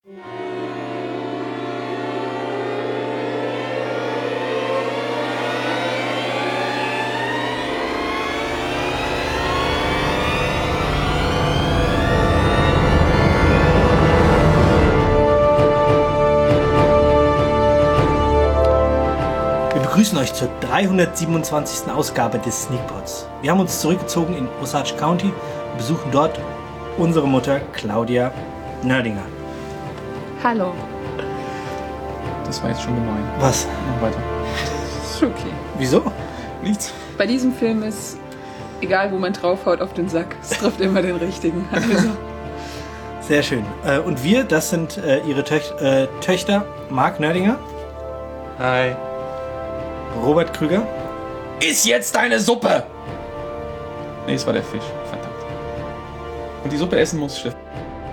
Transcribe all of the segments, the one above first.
Wir begrüßen euch zur 327. Ausgabe des Sneakpods. Wir haben uns zurückgezogen in Osage County und besuchen dort unsere Mutter Claudia Nerdinger. Hallo. Das war jetzt schon gemein. Was? Mach weiter. Ist okay. Wieso? Nichts. Bei diesem Film ist, egal wo man draufhaut auf den Sack, es trifft immer den richtigen. Also. Sehr schön. Und wir, das sind ihre Töchter Mark Nerdinger. Hi. Robert Krüger. Iss jetzt deine Suppe! Nee, es war der Fisch. Verdammt. Und die Suppe essen muss Steffen.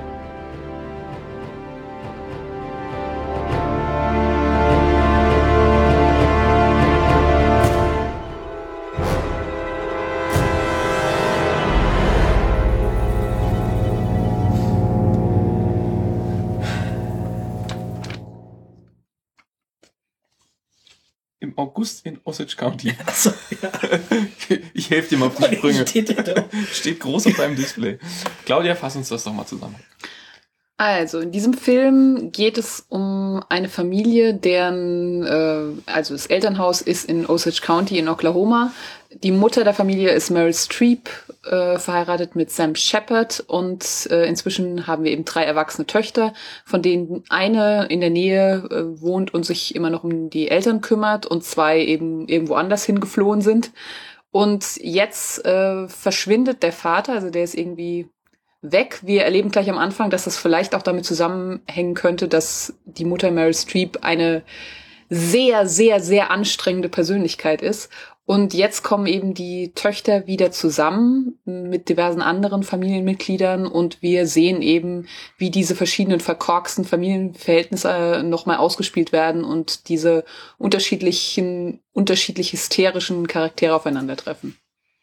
Im August in Osage County. Achso, ja. Ich helfe dir mal auf die Sprünge. Steht Steht groß auf deinem Display. Claudia, fass uns das doch mal zusammen. Also, in diesem Film geht es um eine Familie, deren, also das Elternhaus ist in Osage County in Oklahoma. Die Mutter der Familie ist Meryl Streep, verheiratet mit Sam Shepard und inzwischen haben wir eben 3 erwachsene Töchter, von denen eine in der Nähe wohnt und sich immer noch um die Eltern kümmert und 2 eben irgendwo anders hingeflohen sind. Und jetzt verschwindet der Vater, also der ist irgendwie weg. Wir erleben gleich am Anfang, dass das vielleicht auch damit zusammenhängen könnte, dass die Mutter Meryl Streep eine sehr, sehr, sehr anstrengende Persönlichkeit ist. Und jetzt kommen eben die Töchter wieder zusammen mit diversen anderen Familienmitgliedern und wir sehen eben, wie diese verschiedenen verkorksten Familienverhältnisse nochmal ausgespielt werden und diese unterschiedlich hysterischen Charaktere aufeinandertreffen.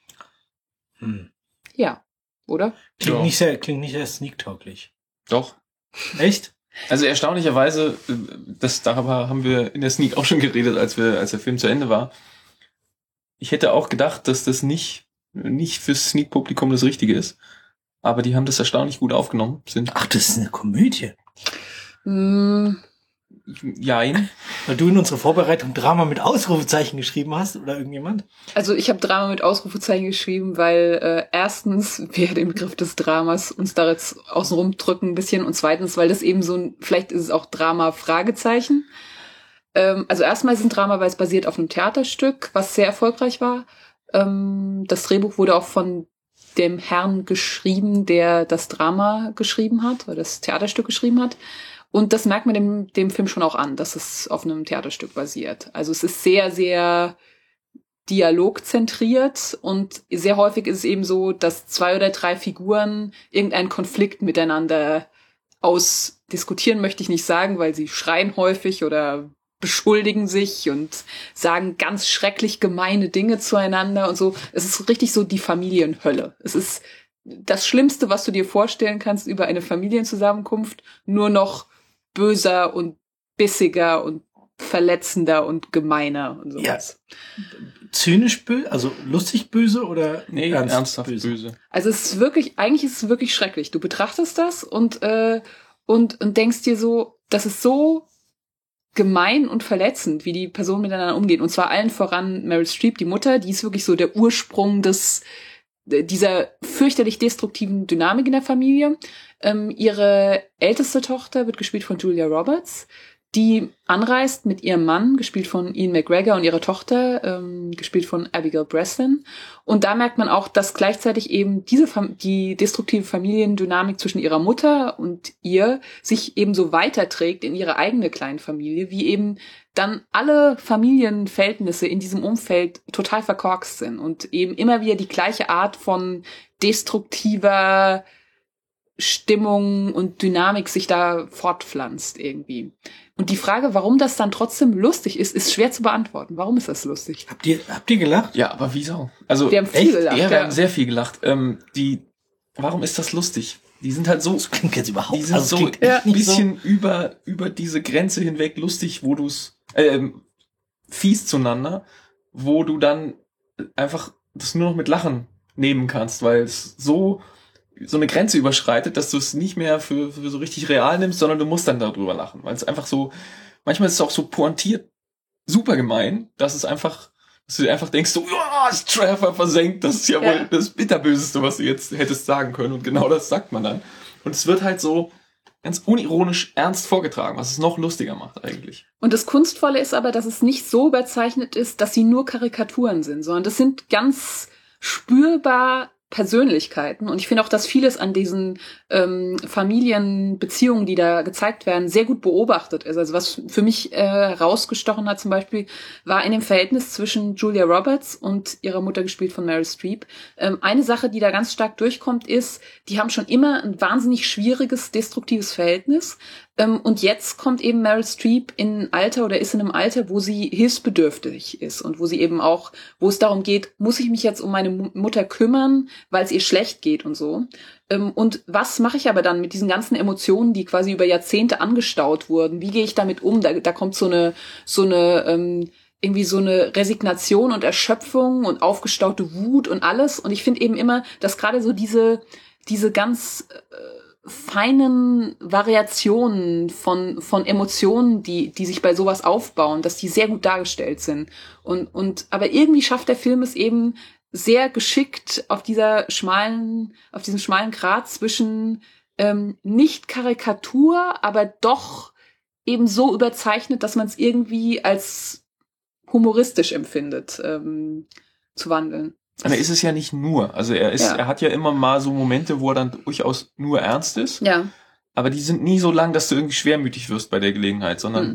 Ja, oder? Klingt nicht sehr sneak-tauglich. Doch. Echt? Also erstaunlicherweise, darüber haben wir in der Sneak auch schon geredet, als der Film zu Ende war. Ich hätte auch gedacht, dass das nicht fürs Sneak-Publikum das Richtige ist. Aber die haben das erstaunlich gut aufgenommen. Ach, das ist eine Komödie. Jein. Weil du in unsere Vorbereitung Drama mit Ausrufezeichen geschrieben hast, oder irgendjemand? Also ich habe Drama mit Ausrufezeichen geschrieben, weil erstens wir den Begriff des Dramas uns da jetzt außenrum drücken ein bisschen und zweitens, weil das eben so vielleicht ist es auch Drama Fragezeichen. Also erstmal ist es ein Drama, weil es basiert auf einem Theaterstück, was sehr erfolgreich war. Das Drehbuch wurde auch von dem Herrn geschrieben, der das Drama geschrieben hat, oder das Theaterstück geschrieben hat. Und das merkt man dem Film schon auch an, dass es auf einem Theaterstück basiert. Also es ist sehr, sehr dialogzentriert und sehr häufig ist es eben so, dass 2 oder 3 Figuren irgendeinen Konflikt miteinander ausdiskutieren, möchte ich nicht sagen, weil sie schreien häufig oder beschuldigen sich und sagen ganz schrecklich gemeine Dinge zueinander und so. Es ist richtig so die Familienhölle. Es ist das Schlimmste, was du dir vorstellen kannst über eine Familienzusammenkunft, nur noch böser und bissiger und verletzender und gemeiner und sowas. Ja. Zynisch böse, also lustig böse oder ernsthaft böse? Also es ist wirklich, eigentlich ist es wirklich schrecklich. Du betrachtest das und denkst dir so, das ist so gemein und verletzend, wie die Personen miteinander umgehen. Und zwar allen voran Meryl Streep, die Mutter, die ist wirklich so der Ursprung dieser fürchterlich destruktiven Dynamik in der Familie. Ihre älteste Tochter wird gespielt von Julia Roberts, die anreist mit ihrem Mann, gespielt von Ian McGregor, und ihrer Tochter, gespielt von Abigail Breslin. Und da merkt man auch, dass gleichzeitig eben die destruktive Familiendynamik zwischen ihrer Mutter und ihr sich eben so weiterträgt in ihre eigene kleine Familie, wie eben dann alle Familienverhältnisse in diesem Umfeld total verkorkst sind und eben immer wieder die gleiche Art von destruktiver Stimmung und Dynamik sich da fortpflanzt irgendwie. Und die Frage, warum das dann trotzdem lustig ist, ist schwer zu beantworten. Warum ist das lustig? Habt ihr gelacht? Ja, aber wieso? Also wir haben viel gelacht. Ja, wir haben sehr viel gelacht. Warum ist das lustig? die sind halt so, Das klingt jetzt überhaupt die sind also so klingt echt ein nicht so. bisschen über diese Grenze hinweg lustig, wo du's fies zueinander, wo du dann einfach das nur noch mit Lachen nehmen kannst, weil es so eine Grenze überschreitet, dass du es nicht mehr für so richtig real nimmst, sondern du musst dann darüber lachen, weil es einfach so, manchmal ist es auch so pointiert super gemein, dass du dir einfach denkst, so, ja, ist Trevor versenkt, das ist ja wohl das Bitterböseste, was du jetzt hättest sagen können, und genau das sagt man dann. Und es wird halt so ganz unironisch ernst vorgetragen, was es noch lustiger macht eigentlich. Und das Kunstvolle ist aber, dass es nicht so überzeichnet ist, dass sie nur Karikaturen sind, sondern das sind ganz spürbar Persönlichkeiten. Und ich finde auch, dass vieles an diesen Familienbeziehungen, die da gezeigt werden, sehr gut beobachtet ist. Also was für mich herausgestochen hat zum Beispiel, war in dem Verhältnis zwischen Julia Roberts und ihrer Mutter, gespielt von Meryl Streep. Eine Sache, die da ganz stark durchkommt, ist, die haben schon immer ein wahnsinnig schwieriges, destruktives Verhältnis. Und jetzt kommt eben Meryl Streep in ein Alter oder ist in einem Alter, wo sie hilfsbedürftig ist und wo sie eben auch, wo es darum geht, muss ich mich jetzt um meine Mutter kümmern, weil es ihr schlecht geht und so. Und was mache ich aber dann mit diesen ganzen Emotionen, die quasi über Jahrzehnte angestaut wurden? Wie gehe ich damit um? Da kommt so eine irgendwie so eine Resignation und Erschöpfung und aufgestaute Wut und alles. Und ich finde eben immer, dass gerade so diese ganz feinen Variationen von Emotionen, die sich bei sowas aufbauen, dass die sehr gut dargestellt sind. Aber irgendwie schafft der Film es eben sehr geschickt auf diesem schmalen Grat zwischen nicht Karikatur, aber doch eben so überzeichnet, dass man es irgendwie als humoristisch empfindet, zu wandeln. Aber ist es ja nicht nur. Also er hat ja immer mal so Momente, wo er dann durchaus nur ernst ist. Ja. Aber die sind nie so lang, dass du irgendwie schwermütig wirst bei der Gelegenheit, sondern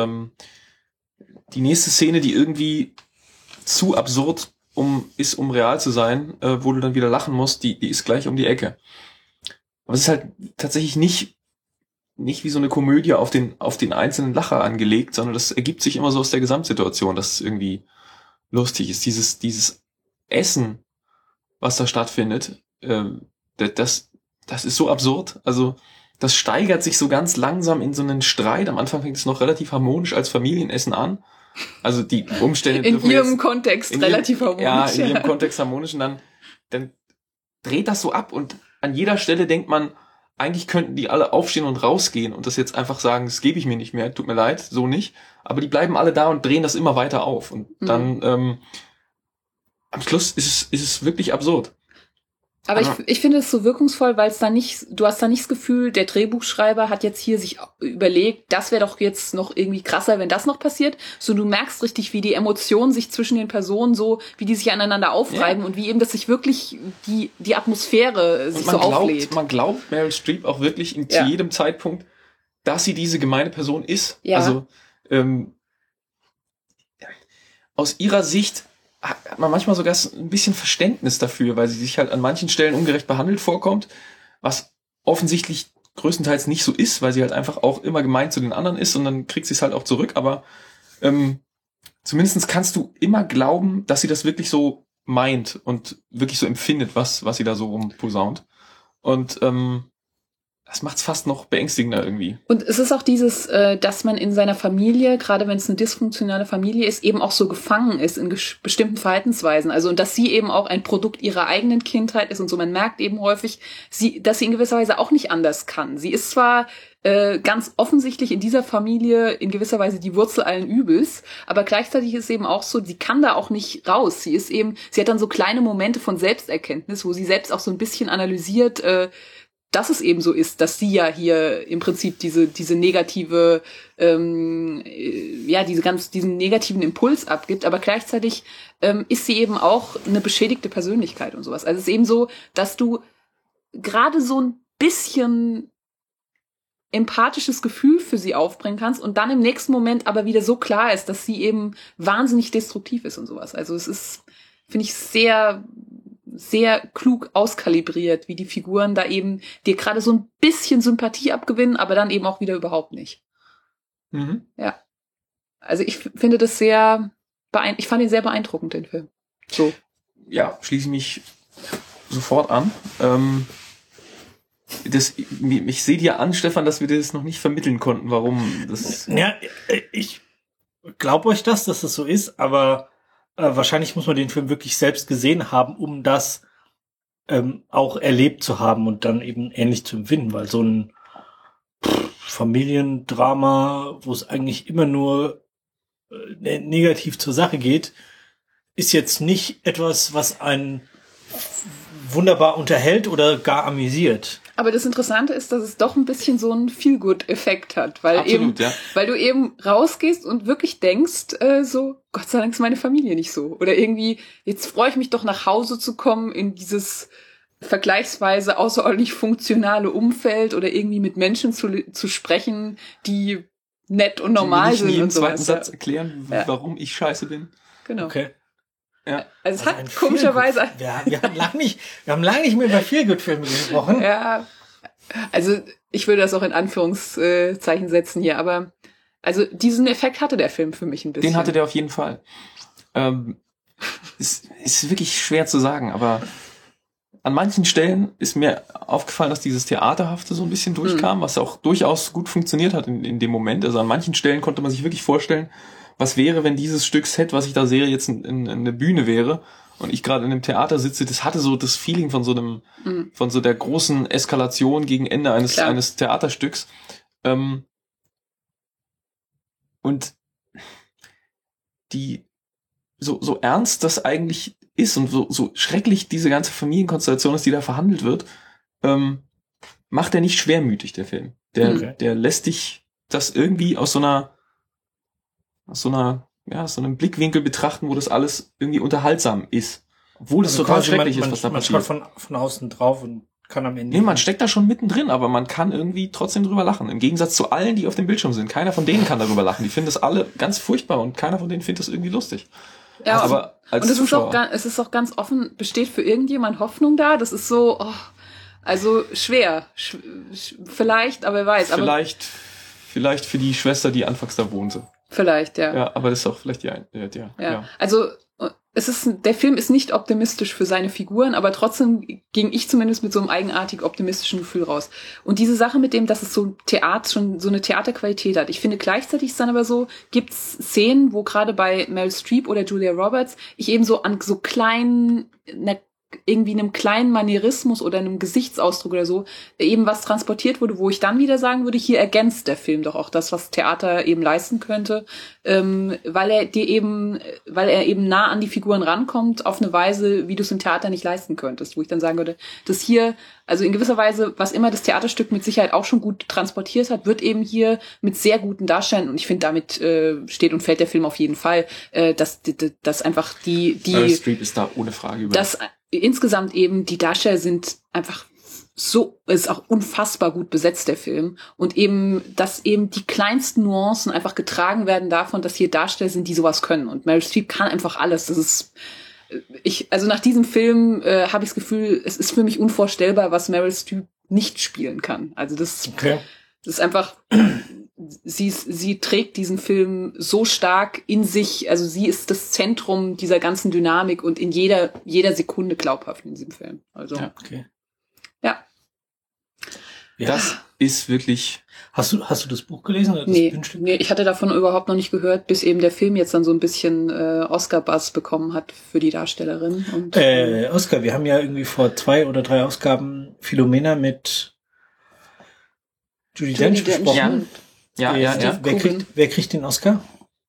die nächste Szene, die irgendwie zu absurd um real zu sein, wo du dann wieder lachen musst, die ist gleich um die Ecke. Aber es ist halt tatsächlich nicht wie so eine Komödie auf den einzelnen Lacher angelegt, sondern das ergibt sich immer so aus der Gesamtsituation, dass es irgendwie lustig ist. Dieses Essen, was da stattfindet, das ist so absurd. Also das steigert sich so ganz langsam in so einen Streit. Am Anfang fängt es noch relativ harmonisch als Familienessen an. Also die Umstände in ihrem Kontext relativ harmonisch. Ja, in ihrem Kontext harmonisch. Und dann dreht das so ab und an jeder Stelle denkt man, eigentlich könnten die alle aufstehen und rausgehen und das jetzt einfach sagen, das gebe ich mir nicht mehr, tut mir leid, so nicht. Aber die bleiben alle da und drehen das immer weiter auf. Und dann am Schluss ist es wirklich absurd. Aber ich finde es so wirkungsvoll, weil du hast da nicht das Gefühl, der Drehbuchschreiber hat jetzt hier sich überlegt, das wäre doch jetzt noch irgendwie krasser, wenn das noch passiert. So, du merkst richtig, wie die Emotionen sich zwischen den Personen so, wie die sich aneinander aufreiben und wie eben, dass sich wirklich die Atmosphäre sich so auflädt. Man glaubt Meryl Streep auch wirklich zu jedem Zeitpunkt, dass sie diese gemeine Person ist. Ja. Also, aus ihrer Sicht hat man manchmal sogar ein bisschen Verständnis dafür, weil sie sich halt an manchen Stellen ungerecht behandelt vorkommt, was offensichtlich größtenteils nicht so ist, weil sie halt einfach auch immer gemein zu den anderen ist und dann kriegt sie es halt auch zurück, aber zumindest kannst du immer glauben, dass sie das wirklich so meint und wirklich so empfindet, was sie da so rumposaunt. Und das macht's fast noch beängstigender irgendwie. Und es ist auch dieses, dass man in seiner Familie, gerade wenn es eine dysfunktionale Familie ist, eben auch so gefangen ist in bestimmten Verhaltensweisen. Also, und dass sie eben auch ein Produkt ihrer eigenen Kindheit ist und so. Man merkt eben häufig, dass sie in gewisser Weise auch nicht anders kann. Sie ist zwar ganz offensichtlich in dieser Familie in gewisser Weise die Wurzel allen Übels, aber gleichzeitig ist es eben auch so, sie kann da auch nicht raus. Sie hat dann so kleine Momente von Selbsterkenntnis, wo sie selbst auch so ein bisschen analysiert, dass es eben so ist, dass sie ja hier im Prinzip diese negative, diesen negativen Impuls abgibt, aber gleichzeitig ist sie eben auch eine beschädigte Persönlichkeit und sowas. Also es ist eben so, dass du gerade so ein bisschen empathisches Gefühl für sie aufbringen kannst und dann im nächsten Moment aber wieder so klar ist, dass sie eben wahnsinnig destruktiv ist und sowas. Also es ist, finde ich, sehr sehr klug auskalibriert, wie die Figuren da eben dir gerade so ein bisschen Sympathie abgewinnen, aber dann eben auch wieder überhaupt nicht. Mhm. Ja. Also ich finde das ich fand ihn sehr beeindruckend, den Film. So. Ja, schließe mich sofort an. ich sehe dir an, Stefan, dass wir das noch nicht vermitteln konnten, warum das... Ja, ich glaube euch dass das so ist, aber wahrscheinlich muss man den Film wirklich selbst gesehen haben, um das auch erlebt zu haben und dann eben ähnlich zu empfinden, weil so ein Familiendrama, wo es eigentlich immer nur negativ zur Sache geht, ist jetzt nicht etwas, was einen wunderbar unterhält oder gar amüsiert. Aber das Interessante ist, dass es doch ein bisschen so einen Feel-Good-Effekt hat, weil Absolut, ja. weil du eben rausgehst und wirklich denkst, so, Gott sei Dank ist meine Familie nicht so. Oder irgendwie, jetzt freue ich mich doch nach Hause zu kommen in dieses vergleichsweise außerordentlich funktionale Umfeld oder irgendwie mit Menschen zu sprechen, die nett und normal sind. In jedem und sowas. zweiten Satz erklären, warum ich scheiße bin. Genau. Okay. Ja. Also es hat komischerweise... Wir haben lange nicht mehr über Feelgood-Filme gesprochen. Ja, also ich würde das auch in Anführungszeichen setzen hier, aber also diesen Effekt hatte der Film für mich ein bisschen. Den hatte der auf jeden Fall. Ist wirklich schwer zu sagen, aber an manchen Stellen ist mir aufgefallen, dass dieses Theaterhafte so ein bisschen durchkam, was auch durchaus gut funktioniert hat in dem Moment. Also an manchen Stellen konnte man sich wirklich vorstellen, was wäre, wenn dieses Stück Set, was ich da sehe, jetzt eine Bühne wäre und ich gerade in einem Theater sitze. Das hatte so das Feeling von von so der großen Eskalation gegen Ende eines Theaterstücks. Und die so ernst das eigentlich ist und so schrecklich diese ganze Familienkonstellation ist, die da verhandelt wird, macht er nicht schwermütig, der Film. Der lässt dich das irgendwie aus so einem Blickwinkel betrachten, wo das alles irgendwie unterhaltsam ist. Obwohl es total schrecklich ist, was da passiert. Man schaut von außen drauf und kann am Ende... Nee, man steckt da schon mittendrin, aber man kann irgendwie trotzdem drüber lachen. Im Gegensatz zu allen, die auf dem Bildschirm sind. Keiner von denen kann darüber lachen. Die finden das alle ganz furchtbar und keiner von denen findet das irgendwie lustig. Ja, aber als und Zuschauer, es ist auch ganz offen, besteht für irgendjemand Hoffnung da? Das ist so, also schwer. Vielleicht, aber wer weiß. Vielleicht für die Schwester, die anfangs da wohnte. Vielleicht, ja. Ja, aber das ist auch vielleicht ja. Also der Film ist nicht optimistisch für seine Figuren, aber trotzdem ging ich zumindest mit so einem eigenartig optimistischen Gefühl raus. Und diese Sache mit dem, dass es so schon so eine Theaterqualität hat. Ich finde gleichzeitig ist dann aber so, gibt's Szenen, wo gerade bei Meryl Streep oder Julia Roberts ich eben so an so kleinen, irgendwie einem kleinen Manierismus oder einem Gesichtsausdruck oder so eben was transportiert wurde, wo ich dann wieder sagen würde, hier ergänzt der Film doch auch das, was Theater eben leisten könnte, weil er eben nah an die Figuren rankommt auf eine Weise, wie du es im Theater nicht leisten könntest, wo ich dann sagen würde, dass hier, also in gewisser Weise, was immer das Theaterstück mit Sicherheit auch schon gut transportiert hat, wird eben hier mit sehr guten Darstellern, und ich finde, damit steht und fällt der Film auf jeden Fall, dass einfach die Meryl Streep ist da ohne Frage über. Dass insgesamt eben die Darsteller sind einfach so, es ist auch unfassbar gut besetzt, der Film. Und eben, dass eben die kleinsten Nuancen einfach getragen werden davon, dass hier Darsteller sind, die sowas können. Und Meryl Streep kann einfach alles. Das ist, also nach diesem Film habe ich das Gefühl, es ist für mich unvorstellbar, was Meryl Streep nicht spielen kann. Also das ist einfach, sie trägt diesen Film so stark in sich, also sie ist das Zentrum dieser ganzen Dynamik und in jeder Sekunde glaubhaft in diesem Film. Also ja. Das ist wirklich... Hast du das Buch gelesen? Oder das Nee, ich hatte davon überhaupt noch nicht gehört, bis eben der Film jetzt dann so ein bisschen Oscar-Buzz bekommen hat für die Darstellerin. Und, Oscar, wir haben ja irgendwie vor 2 oder 3 Ausgaben Philomena mit Judi Dench besprochen. Ja. Wer kriegt den Oscar?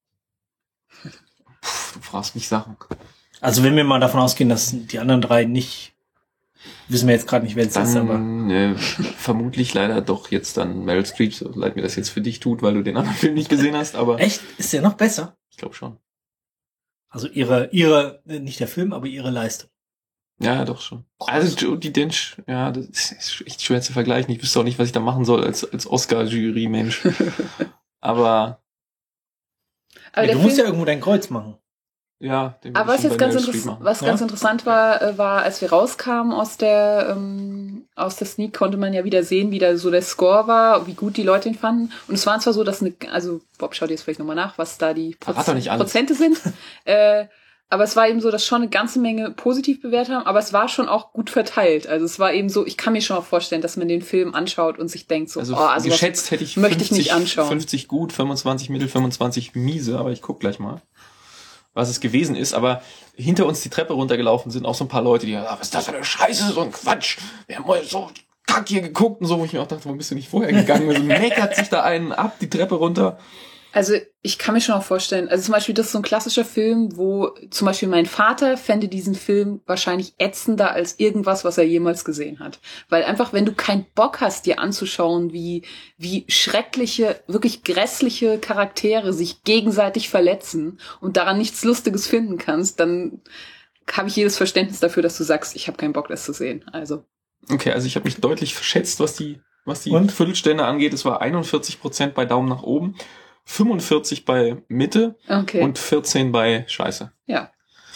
Du fragst mich Sachen. Also wenn wir mal davon ausgehen, dass die anderen 3 nicht, wissen wir jetzt gerade nicht, wer es ist, aber vermutlich leider doch jetzt dann Meryl Streep, so leid mir das jetzt für dich tut, weil du den anderen Film nicht gesehen hast, aber... Echt? Ist der noch besser? Ich glaube schon. Also ihre, nicht der Film, aber ihre Leistung. Ja, doch schon. Also Judi Dench, ja, das ist echt schwer zu vergleichen. Ich wüsste auch nicht, was ich da machen soll als Oscar-Jury-Mensch. Aber du musst ja irgendwo dein Kreuz machen. Ja. Aber was jetzt ganz interessant war, als wir rauskamen aus der Sneak, konnte man ja wieder sehen, wie da so der Score war, wie gut die Leute ihn fanden. Und es war zwar so, dass Bob, schau dir jetzt vielleicht nochmal nach, was da die Prozente sind. Aber es war eben so, dass schon eine ganze Menge positiv bewertet haben, aber es war schon auch gut verteilt. Also es war eben so, ich kann mir schon auch vorstellen, dass man den Film anschaut und sich denkt so, also geschätzt hätte ich möchte ich nicht anschauen. 50 gut, 25 mittel, 25 miese, aber ich guck gleich mal, was es gewesen ist. Aber hinter uns die Treppe runtergelaufen sind auch so ein paar Leute, die was ist das für eine Scheiße, so ein Quatsch. Wir haben mal so kack hier geguckt und so, wo ich mir auch dachte, wo bist du nicht vorher gegangen? Also meckert sich da einen ab, die Treppe runter. Also ich kann mir schon auch vorstellen, also zum Beispiel das ist so ein klassischer Film, wo zum Beispiel mein Vater fände diesen Film wahrscheinlich ätzender als irgendwas, was er jemals gesehen hat. Weil einfach, wenn du keinen Bock hast, dir anzuschauen, wie schreckliche, wirklich grässliche Charaktere sich gegenseitig verletzen und daran nichts Lustiges finden kannst, dann habe ich jedes Verständnis dafür, dass du sagst, ich habe keinen Bock, das zu sehen. Also. Okay, also ich habe mich deutlich verschätzt, was die Viertelstände angeht. Es war 41% bei Daumen nach oben. 45 bei Mitte und 14 bei Scheiße. Ja.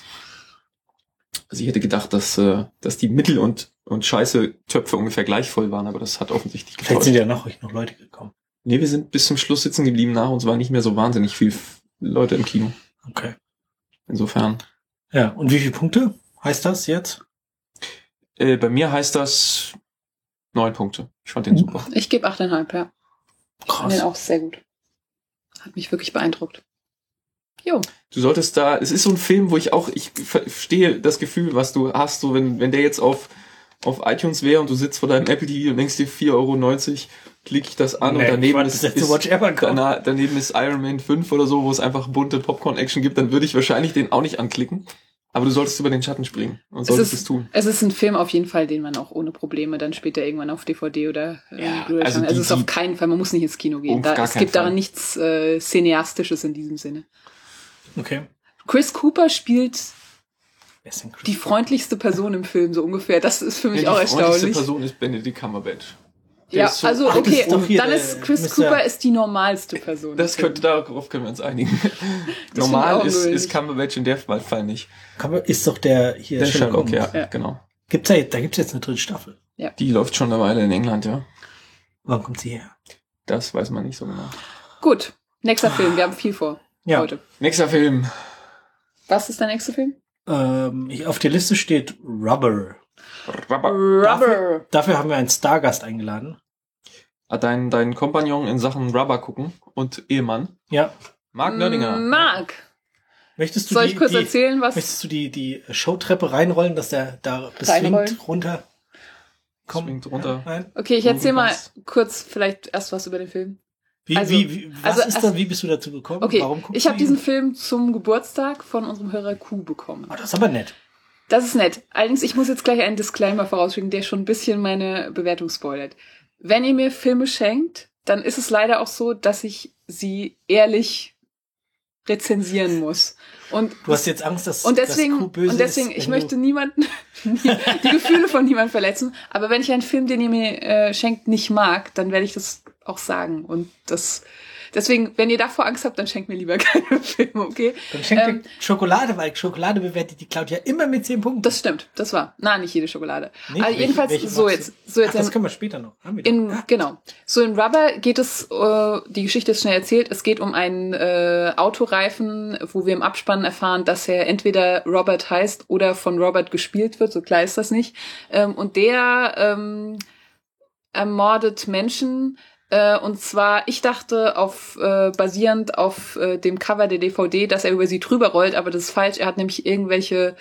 Also ich hätte gedacht, dass die Mittel- und Scheiße-Töpfe ungefähr gleich voll waren, aber das hat offensichtlich getäuscht. Vielleicht sind ja nach euch noch Leute gekommen. Nee, wir sind bis zum Schluss sitzen geblieben. Nach uns war nicht mehr so wahnsinnig viel Leute im Kino. Okay. Insofern. Ja, und wie viele Punkte heißt das jetzt? Bei mir heißt das 9 Punkte. Ich fand den super. Ich gebe 8,5, ja. Krass. Ich fand den auch sehr gut. Hat mich wirklich beeindruckt. Jo. Du solltest es ist so ein Film, wo ich verstehe das Gefühl, was du hast, so wenn der jetzt auf iTunes wäre und du sitzt vor deinem Apple TV und denkst dir 4,90 €, klicke ich das an und daneben ist Iron Man 5 oder so, wo es einfach bunte Popcorn-Action gibt, dann würde ich wahrscheinlich den auch nicht anklicken. Aber du solltest über den Schatten springen und solltest es tun. Es ist ein Film auf jeden Fall, den man auch ohne Probleme dann später irgendwann auf DVD oder Blu-ray also es ist auf keinen Fall, man muss nicht ins Kino gehen. Es gibt daran nichts Cineastisches in diesem Sinne. Okay. Chris Cooper spielt die freundlichste Person im Film, so ungefähr. Das ist für mich auch erstaunlich. Die freundlichste Person ist Benedict Cumberbatch. Ja, also okay, dann ist Chris Cooper ist die normalste Person. Darauf können wir uns einigen. Normal ist Cumberbatch in der Fall nicht. Ist doch der Sherlock, ja, genau. Da gibt's jetzt eine dritte Staffel. Ja. Die läuft schon eine Weile in England, ja. Wann kommt sie her? Das weiß man nicht so genau. Gut, nächster Film, wir haben viel vor heute. Nächster Film. Was ist der nächste Film? Auf der Liste steht Rubber. Dafür haben wir einen Stargast eingeladen. Dein Kompagnon in Sachen Rubber gucken und Ehemann. Ja. Mark Nerdinger. Mark. Soll ich kurz erzählen, was? Möchtest du die Showtreppe reinrollen, dass der da beschwingt runter kommt? Schwingt runter. Nein? Okay, ich erzähle mal kurz vielleicht erst was über den Film. Wie bist du dazu gekommen? Okay, Warum guckst ich habe diesen Film zum Geburtstag von unserem Hörer Q bekommen. Oh, das ist aber nett. Das ist nett. Allerdings, ich muss jetzt gleich einen Disclaimer vorausschicken, der schon ein bisschen meine Bewertung spoilert. Wenn ihr mir Filme schenkt, dann ist es leider auch so, dass ich sie ehrlich rezensieren muss. Und du hast jetzt Angst, dass deswegen, Q böse ist. Und deswegen, ich möchte niemanden, die Gefühle von niemandem verletzen. Aber wenn ich einen Film, den ihr mir schenkt, nicht mag, dann werde ich das auch sagen. Und deswegen, wenn ihr davor Angst habt, dann schenkt mir lieber keine Filme, okay? Dann schenkt mir Schokolade, weil Schokolade bewertet die Claudia immer mit 10 Punkten. Das stimmt, das war. Nicht jede Schokolade. Nee, also jedenfalls, das können wir später noch. Genau. So in Rubber geht es, die Geschichte ist schnell erzählt, es geht um einen Autoreifen, wo wir im Abspann erfahren, dass er entweder Robert heißt oder von Robert gespielt wird, so klar ist das nicht. Und der ermordet Menschen. Und zwar, ich dachte basierend auf dem Cover der DVD, dass er über sie drüber rollt, aber das ist falsch. Er hat nämlich irgendwelche,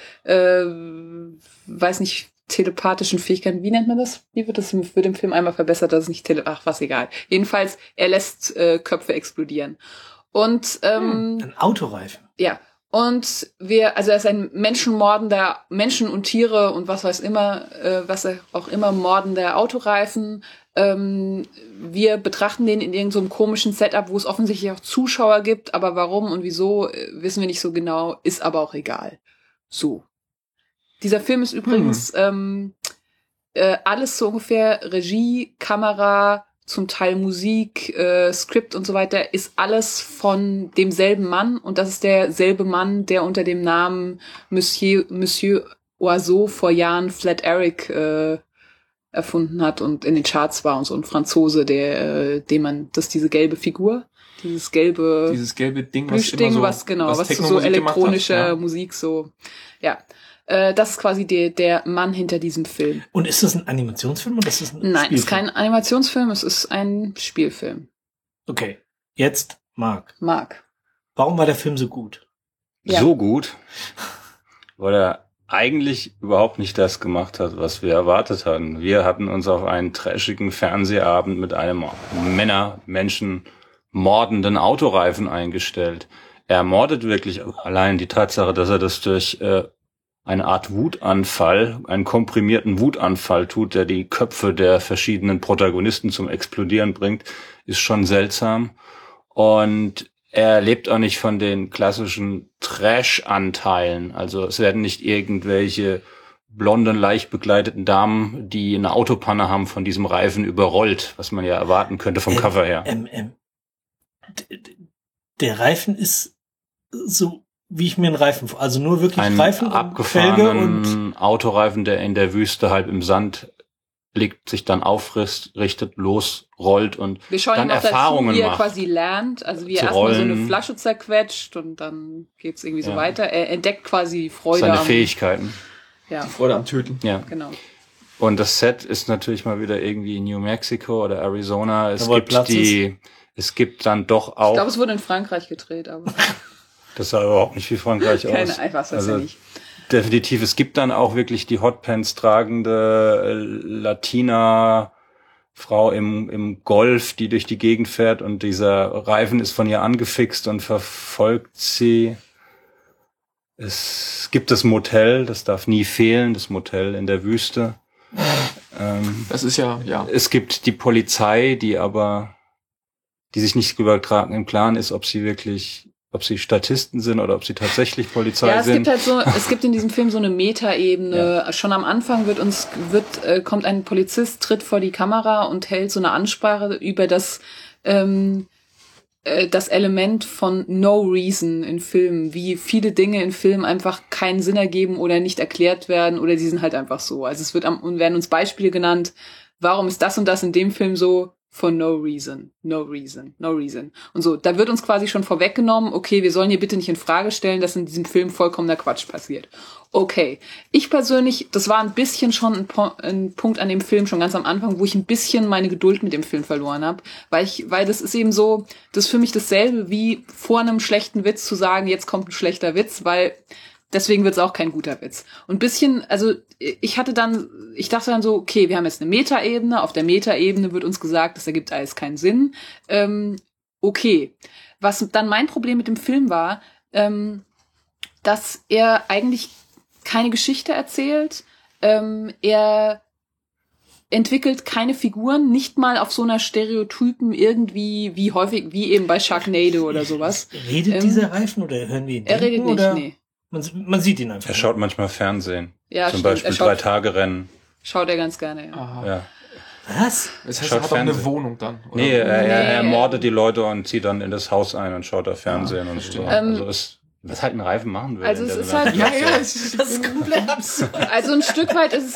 telepathischen Fähigkeiten. Wie nennt man das? Wie wird das für den Film einmal verbessert, dass es nicht egal. Jedenfalls, er lässt Köpfe explodieren. Und ein Autoreifen. Ja. Und er ist ein menschenmordender, Menschen und Tiere und was er auch immer mordender Autoreifen. Wir betrachten den in irgendeinem komischen Setup, wo es offensichtlich auch Zuschauer gibt, aber warum und wieso, wissen wir nicht so genau, ist aber auch egal. So. Dieser Film ist übrigens alles so ungefähr Regie, Kamera, zum Teil Musik, Skript und so weiter, ist alles von demselben Mann und das ist derselbe Mann, der unter dem Namen Monsieur Oiseau vor Jahren Flat Eric erfunden hat und in den Charts war und so ein Franzose, diese gelbe Figur, dieses gelbe Ding, Plüschding, was so elektronische Musik so, ja. Das ist quasi der Mann hinter diesem Film. Und ist das ein Animationsfilm oder ist das ein Nein, Spielfilm? es ist kein Animationsfilm, es ist ein Spielfilm. Okay, jetzt Marc. Warum war der Film so gut? Ja. So gut, weil er eigentlich überhaupt nicht das gemacht hat, was wir erwartet hatten. Wir hatten uns auf einen trashigen Fernsehabend mit einem Menschen mordenden Autoreifen eingestellt. Er mordet wirklich, allein die Tatsache, dass er das durch eine Art Wutanfall, einen komprimierten Wutanfall tut, der die Köpfe der verschiedenen Protagonisten zum Explodieren bringt, ist schon seltsam. Und er lebt auch nicht von den klassischen Trash-Anteilen. Also es werden nicht irgendwelche blonden, leicht bekleideten Damen, die eine Autopanne haben, von diesem Reifen überrollt, was man ja erwarten könnte vom Cover her. Der Reifen ist so, wie ich mir einen Reifen, also nur wirklich ein Reifen abgefahrenen Felge und Autoreifen, der in der Wüste halb im Sand liegt, sich dann aufrichtet, losrollt und wir schauen dann ihm auch Erfahrungen dazu, wie er macht. quasi lernt, also wie er Zu erstmal so eine rollen. Flasche zerquetscht und dann geht's irgendwie so Ja. weiter. Er entdeckt quasi Freude Seine Fähigkeiten. Ja, Oder am Töten. Ja. genau. Und das Set ist natürlich mal wieder irgendwie New Mexico oder Arizona. Es gibt dann doch auch. Ich glaube, es wurde in Frankreich gedreht, aber Das sah überhaupt nicht wie Frankreich aus. keine Ahnung, was ja nicht. Definitiv, es gibt dann auch wirklich die Hotpants tragende Latina-Frau im Golf, die durch die Gegend fährt und dieser Reifen ist von ihr angefixt und verfolgt sie. Es gibt das Motel, das darf nie fehlen, das Motel in der Wüste. Das ist ja. Es gibt die Polizei, die sich nicht im Klaren ist, ob sie Statisten sind oder ob sie tatsächlich Polizei sind. Es gibt in diesem Film so eine Metaebene. Ja. Schon am Anfang kommt ein Polizist, tritt vor die Kamera und hält so eine Ansprache über das Element von No Reason in Filmen, wie viele Dinge in Filmen einfach keinen Sinn ergeben oder nicht erklärt werden oder die sind halt einfach so. Also werden uns Beispiele genannt, warum ist das und das in dem Film so? For no reason. Und so, da wird uns quasi schon vorweggenommen, okay, wir sollen hier bitte nicht in Frage stellen, dass in diesem Film vollkommener Quatsch passiert. Okay. Ich persönlich, das war ein bisschen schon ein Punkt an dem Film, schon ganz am Anfang, wo ich ein bisschen meine Geduld mit dem Film verloren habe, weil das ist eben so, das ist für mich dasselbe wie vor einem schlechten Witz zu sagen, jetzt kommt ein schlechter Witz, weil deswegen wird's auch kein guter Witz. Und ein bisschen, also ich dachte dann so, okay, wir haben jetzt eine Metaebene. Auf der Metaebene wird uns gesagt, das ergibt alles keinen Sinn. Okay. Was dann mein Problem mit dem Film war, dass er eigentlich keine Geschichte erzählt. Er entwickelt keine Figuren, nicht mal auf so einer Stereotypen irgendwie, wie häufig, wie eben bei Sharknado oder sowas. Redet dieser Reifen oder hören wir ihn Er redet nicht, oder? nee. Man sieht ihn einfach. Er schaut manchmal Fernsehen. Ja, Zum stimmt. Beispiel 3-Tage-Rennen. Schaut er ganz gerne, ja. Aha. Ja. Was? Das heißt, Schaut er hat auch eine Fernsehen. Wohnung dann. Oder? Nee, er mordet die Leute und zieht dann in das Haus ein und schaut da Fernsehen und so. verstehe. Also was halt ein Reifen machen würde. Also es ist halt, Das ist komplett absurd. also ein Stück weit ist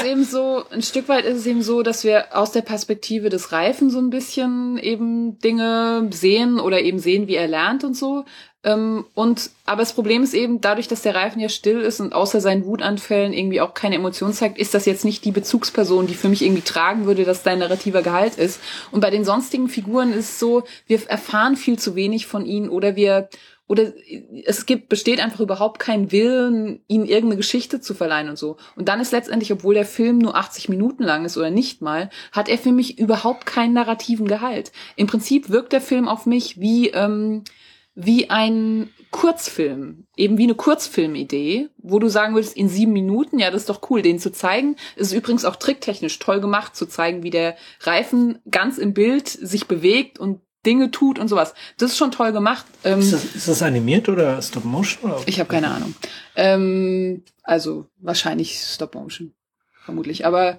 es eben so, dass wir aus der Perspektive des Reifen so ein bisschen eben Dinge sehen oder eben sehen, wie er lernt und so. Aber das Problem ist eben, dadurch, dass der Reifen ja still ist und außer seinen Wutanfällen irgendwie auch keine Emotion zeigt, ist das jetzt nicht die Bezugsperson, die für mich irgendwie tragen würde, dass dein narrativer Gehalt ist. Und bei den sonstigen Figuren ist es so, wir erfahren viel zu wenig von ihnen oder besteht einfach überhaupt kein Willen, ihnen irgendeine Geschichte zu verleihen und so. Und dann ist letztendlich, obwohl der Film nur 80 Minuten lang ist oder nicht mal, hat er für mich überhaupt keinen narrativen Gehalt. Im Prinzip wirkt der Film auf mich wie ein Kurzfilm, eben wie eine Kurzfilmidee, wo du sagen würdest, in 7 Minuten, ja, das ist doch cool, den zu zeigen. Es ist übrigens auch tricktechnisch toll gemacht, zu zeigen, wie der Reifen ganz im Bild sich bewegt und Dinge tut und sowas. Das ist schon toll gemacht. Ist das animiert oder Stop Motion? Oder? Ich habe keine Ahnung. Also wahrscheinlich Stop Motion, vermutlich. Aber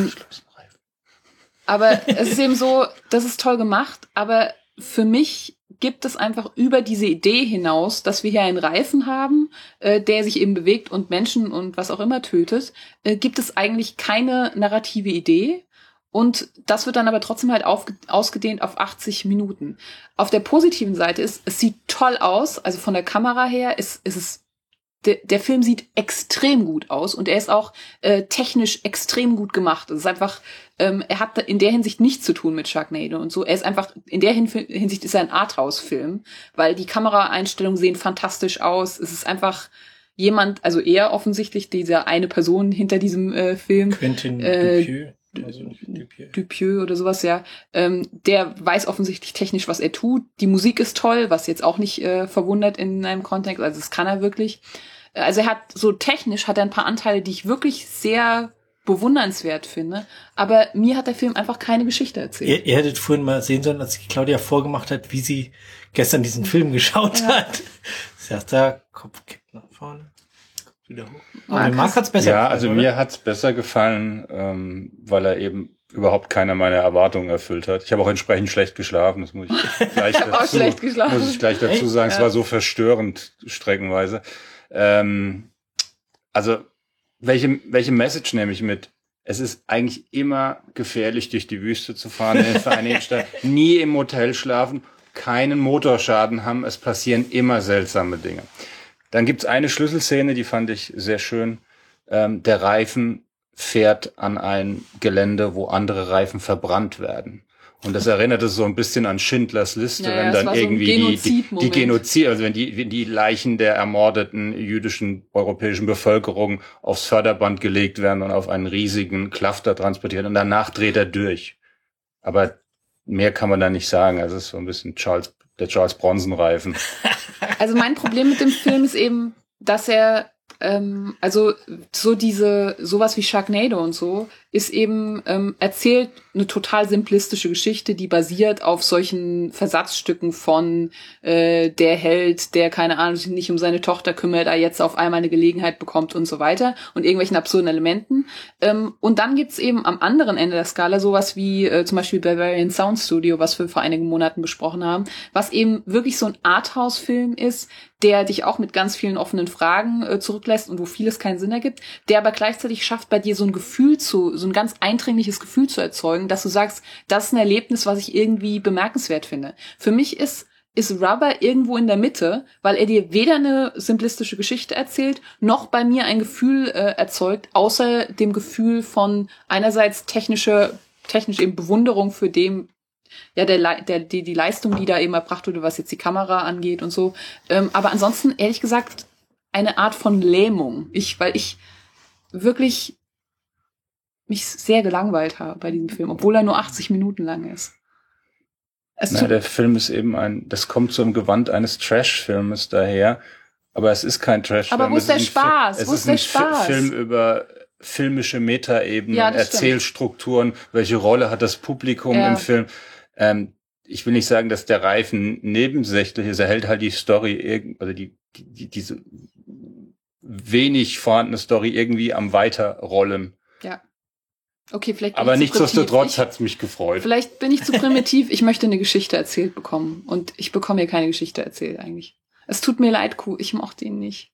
es ist eben so, das ist toll gemacht, aber für mich gibt es einfach über diese Idee hinaus, dass wir hier einen Reifen haben, der sich eben bewegt und Menschen und was auch immer tötet, gibt es eigentlich keine narrative Idee. Und das wird dann aber trotzdem halt ausgedehnt auf 80 Minuten. Auf der positiven Seite ist, es sieht toll aus, also von der Kamera her der Film sieht extrem gut aus und er ist auch technisch extrem gut gemacht. Es ist einfach, er hat in der Hinsicht nichts zu tun mit Sharknado und so. Er ist einfach, in der Hinsicht ist er ein Arthouse-Film, weil die Kameraeinstellungen sehen fantastisch aus. Es ist einfach jemand, also er offensichtlich, diese eine Person hinter diesem Film. Quentin Dupieux. Dupieux oder sowas, ja. Der weiß offensichtlich technisch, was er tut. Die Musik ist toll, was jetzt auch nicht verwundert in einem Kontext. Also das kann er wirklich. Also er hat so technisch hat er ein paar Anteile, die ich wirklich sehr bewundernswert finde. Aber mir hat der Film einfach keine Geschichte erzählt. Ihr hättet vorhin mal sehen sollen, als Claudia vorgemacht hat, wie sie gestern diesen Film geschaut hat. Sie sagt da, Kopf kippt nach vorne. Wieder hoch. Aber Marc hat's besser gefallen, also oder? mir hat's besser gefallen, weil er eben überhaupt keiner meiner Erwartungen erfüllt hat. Ich habe auch entsprechend schlecht geschlafen, das muss ich gleich dazu sagen. Es war so verstörend streckenweise. Also welche Message nehme ich mit? Es ist eigentlich immer gefährlich, durch die Wüste zu fahren in den Vereinigten Staaten. Nie im Hotel schlafen, keinen Motorschaden haben. Es passieren immer seltsame Dinge. Dann gibt's eine Schlüsselszene, die fand ich sehr schön. Der Reifen fährt an ein Gelände, wo andere Reifen verbrannt werden. Und das erinnert es so ein bisschen an Schindlers Liste, Ja, wenn das dann war so ein irgendwie die Genozid-Moment. Genozid, also wenn die Leichen der ermordeten jüdischen europäischen Bevölkerung aufs Förderband gelegt werden und auf einen riesigen Klafter transportiert und danach dreht er durch. Aber mehr kann man da nicht sagen. Also es ist so ein bisschen der Charles Bronson-Reifen. Also mein Problem mit dem Film ist eben, dass er also sowas wie Sharknado und so ist eben erzählt eine total simplistische Geschichte, die basiert auf solchen Versatzstücken von der Held, der keine Ahnung sich nicht um seine Tochter kümmert, er jetzt auf einmal eine Gelegenheit bekommt und so weiter und irgendwelchen absurden Elementen. Und dann gibt's eben am anderen Ende der Skala sowas wie zum Beispiel Bavarian Sound Studio, was wir vor einigen Monaten besprochen haben, was eben wirklich so ein Arthouse-Film ist, der dich auch mit ganz vielen offenen Fragen zurücklässt und wo vieles keinen Sinn ergibt, der aber gleichzeitig schafft, bei dir so ein ganz eindringliches Gefühl zu erzeugen, dass du sagst, das ist ein Erlebnis, was ich irgendwie bemerkenswert finde. Für mich ist Rubber irgendwo in der Mitte, weil er dir weder eine simplistische Geschichte erzählt, noch bei mir ein Gefühl erzeugt, außer dem Gefühl von einerseits technisch eben Bewunderung für dem, ja, die Leistung, die da eben erbracht wurde, was jetzt die Kamera angeht und so. Aber ansonsten, ehrlich gesagt, eine Art von Lähmung. Weil ich wirklich mich sehr gelangweilt habe bei diesem Film, obwohl er nur 80 Minuten lang ist. Der Film ist eben das kommt so im Gewand eines Trash-Filmes daher, aber es ist kein Trash-Film. Aber wo ist der Spaß? Es ist ein Film über filmische Metaebenen, ja, Erzählstrukturen, welche Rolle hat das Publikum im Film. Ich will nicht sagen, dass der Reifen nebensächlich ist, er hält halt die Story, also diese wenig vorhandene Story irgendwie am Weiterrollen. Ja. Okay, vielleicht. Aber nichtsdestotrotz hat's mich gefreut. Vielleicht bin ich zu primitiv. Ich möchte eine Geschichte erzählt bekommen. Und ich bekomme hier keine Geschichte erzählt eigentlich. Es tut mir leid, Kuh. Ich mochte ihn nicht.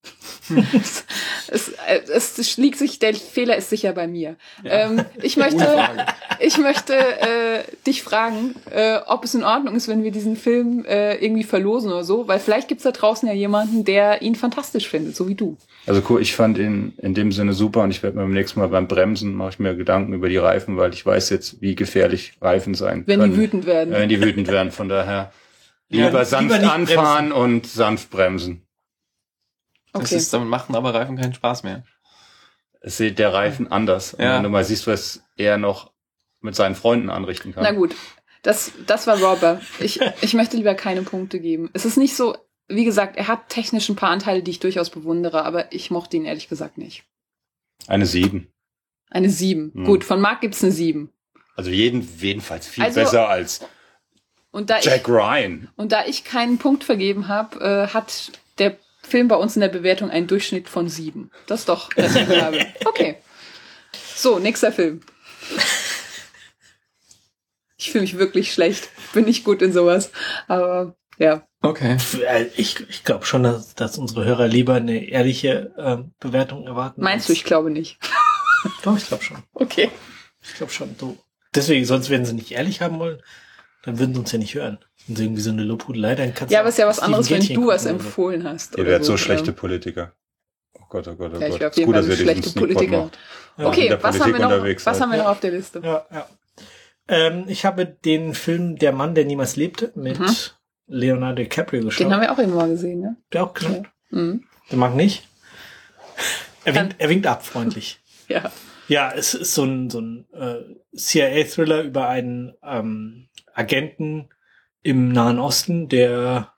Es liegt sich, der Fehler ist sicher bei mir. Ja. Ich möchte dich fragen, ob es in Ordnung ist, wenn wir diesen Film irgendwie verlosen oder so, weil vielleicht gibt's da draußen ja jemanden, der ihn fantastisch findet, so wie du. Also cool, ich fand ihn in dem Sinne super und ich werde mir beim nächsten Mal beim Bremsen mache ich mir Gedanken über die Reifen, weil ich weiß jetzt, wie gefährlich Reifen sein können. Wenn die wütend werden. Von daher lieber sanft anfahren und sanft bremsen. Okay. Damit machen aber Reifen keinen Spaß mehr. Es sieht der Reifen anders. Und wenn du mal siehst, was er noch mit seinen Freunden anrichten kann. Na gut, das war Robber. Ich möchte lieber keine Punkte geben. Es ist nicht so, wie gesagt, er hat technisch ein paar Anteile, die ich durchaus bewundere, aber ich mochte ihn ehrlich gesagt nicht. Eine 7. Eine 7. Gut, von Marc gibt's eine 7. Also jedenfalls viel besser als Jack Ryan. Und da ich keinen Punkt vergeben habe, hat der Film bei uns in der Bewertung einen Durchschnitt von 7. Das ist doch respektabel. Okay. So, nächster Film. Ich fühle mich wirklich schlecht. Bin nicht gut in sowas. Aber Ja. Okay. Ich glaube schon, dass unsere Hörer lieber eine ehrliche Bewertung erwarten. Meinst du, ich glaube nicht. Doch, ich glaube schon. Okay. Ich glaube schon. So. Deswegen, sonst, wenn sie nicht ehrlich haben wollen, dann würden sie uns ja nicht hören. Und so irgendwie so eine Lobhudelei, dann kannst du. Ja, aber es ist ja was Steven anderes, wenn Gätchen du was gucken oder so. empfohlen hast. Ihr oder werdet so schlechte Politiker. Oh Gott, oh Gott, oh Ja, ich Gott. wäre auf Ist jeden gut, Fall dass eine ihr diesen schlechte Sneakpot Politikerin. macht. Ja. Okay, In der was haben Politik wir noch? unterwegs Was seid. haben wir noch auf der Liste? Ja. Ich habe den Film Der Mann, der niemals lebte mit Leonardo DiCaprio geschaut. Den haben wir auch irgendwann mal gesehen, ne? Der auch knapp. Ja. Mhm. Der mag nicht. Er winkt ab, freundlich. Ja. Ja, es ist so ein CIA-Thriller über einen Agenten im Nahen Osten, der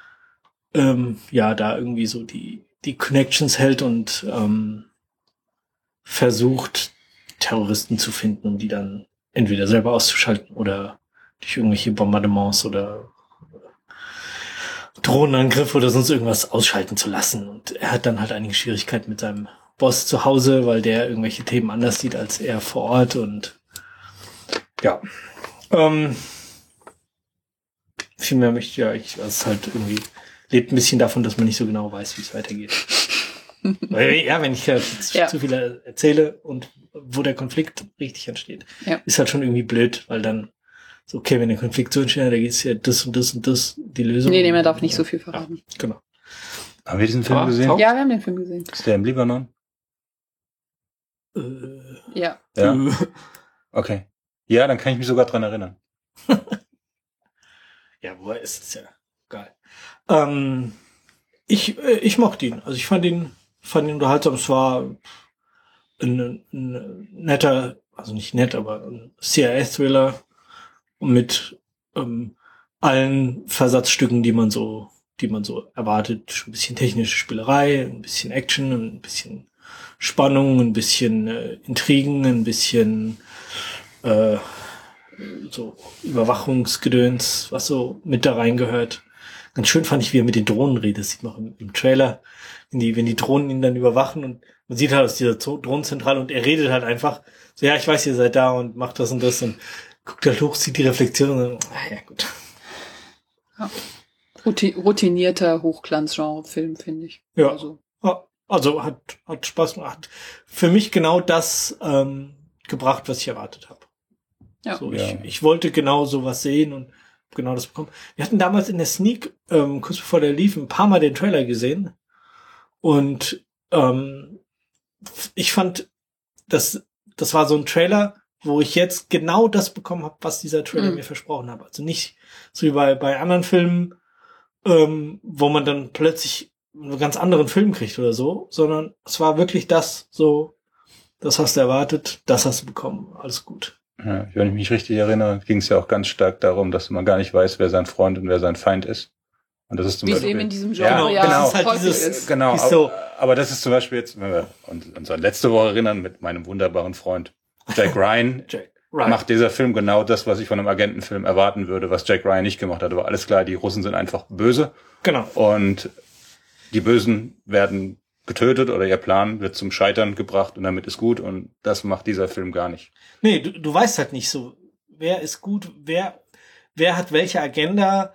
da irgendwie so die Connections hält und versucht, Terroristen zu finden, um die dann entweder selber auszuschalten oder durch irgendwelche Bombardements oder Drohnenangriffe oder sonst irgendwas ausschalten zu lassen. Und er hat dann halt einige Schwierigkeiten mit seinem Boss zu Hause, weil der irgendwelche Themen anders sieht als er vor Ort und ja. Viel mehr möchte es halt irgendwie lebt ein bisschen davon, dass man nicht so genau weiß, wie es weitergeht. Weil, ja, wenn ich zu viel erzähle und wo der Konflikt richtig entsteht, ist halt schon irgendwie blöd, weil dann so, okay, wenn der Konflikt so entsteht, da geht es ja das und das und das, die Lösung. Nee, man darf nicht so viel verraten. Ja, genau. Haben wir diesen Film gesehen? Ja, wir haben den Film gesehen. Ist der im Libanon? Ja. Ja. Okay. Ja, dann kann ich mich sogar dran erinnern. Ja, woher ist es ja geil. Ich mochte ihn. Also ich fand ihn unterhaltsam. Es war ein netter, also nicht nett, aber ein CIA-Thriller mit allen Versatzstücken, die man so erwartet. Ein bisschen technische Spielerei, ein bisschen Action, ein bisschen Spannung, ein bisschen Intrigen, ein bisschen so Überwachungsgedöns, was so mit da reingehört. Ganz schön fand ich, wie er mit den Drohnen redet. Das sieht man auch im Trailer, wenn die Drohnen ihn dann überwachen und man sieht halt aus dieser Drohnenzentrale und er redet halt einfach so, ja, ich weiß, ihr seid da und macht das und das und guckt halt hoch, sieht die Reflexion und ja, gut. Ja. Routinierter Hochglanz-Genre-Film, finde ich. Ja. Also hat Spaß gemacht. Für mich genau das gebracht, was ich erwartet habe. Ja. So, ich wollte genau sowas sehen und genau das bekommen. Wir hatten damals in der Sneak, kurz bevor der lief, ein paar Mal den Trailer gesehen. Und ich fand, das war so ein Trailer, wo ich jetzt genau das bekommen habe, was dieser Trailer mir versprochen hat. Also nicht so wie bei anderen Filmen, wo man dann plötzlich einen ganz anderen Film kriegt oder so, sondern es war wirklich das hast du erwartet, das hast du bekommen. Alles gut. Ja, wenn ich mich richtig erinnere, ging es ja auch ganz stark darum, dass man gar nicht weiß, wer sein Freund und wer sein Feind ist. Und das ist zum Wie es Beispiel eben in diesem Genre genau. Das ist halt häufig dieses- ist. Genau, Ist so. aber das ist zum Beispiel jetzt, wenn wir uns an letzte Woche erinnern, mit meinem wunderbaren Freund Jack Ryan, Jack Ryan. macht dieser Film genau das, was ich von einem Agentenfilm erwarten würde, was Jack Ryan nicht gemacht hat. Aber alles klar, die Russen sind einfach böse Genau. und die Bösen werden getötet oder ihr Plan wird zum Scheitern gebracht und damit ist gut und das macht dieser Film gar nicht. Nee, du weißt halt nicht so, wer ist gut, wer hat welche Agenda,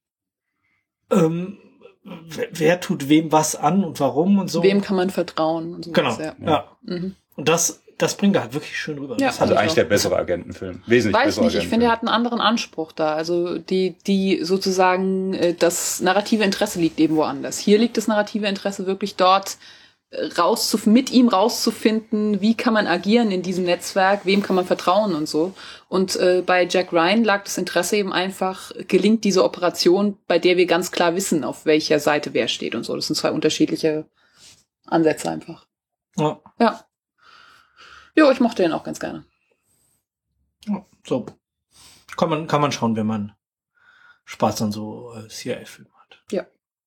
wer tut wem was an und warum und so. Wem kann man vertrauen und so. Genau, ja. Mhm. Und das bringt er halt wirklich schön rüber. Ja. Das Also hat- eigentlich der bessere Agentenfilm. Wesentlich Weiß bessere nicht, ich finde, er Agentenfilm. hat einen anderen Anspruch da. Also die sozusagen das narrative Interesse liegt eben woanders. Hier liegt das narrative Interesse wirklich dort, mit ihm rauszufinden, wie kann man agieren in diesem Netzwerk, wem kann man vertrauen und so. Und bei Jack Ryan lag das Interesse eben einfach, gelingt diese Operation, bei der wir ganz klar wissen, auf welcher Seite wer steht und so. Das sind zwei unterschiedliche Ansätze einfach. Ja. Ja. Jo, ich mochte den auch ganz gerne. Ja, so. Kann man schauen, wenn man Spaß an so CIA-Filmen hat. Ja.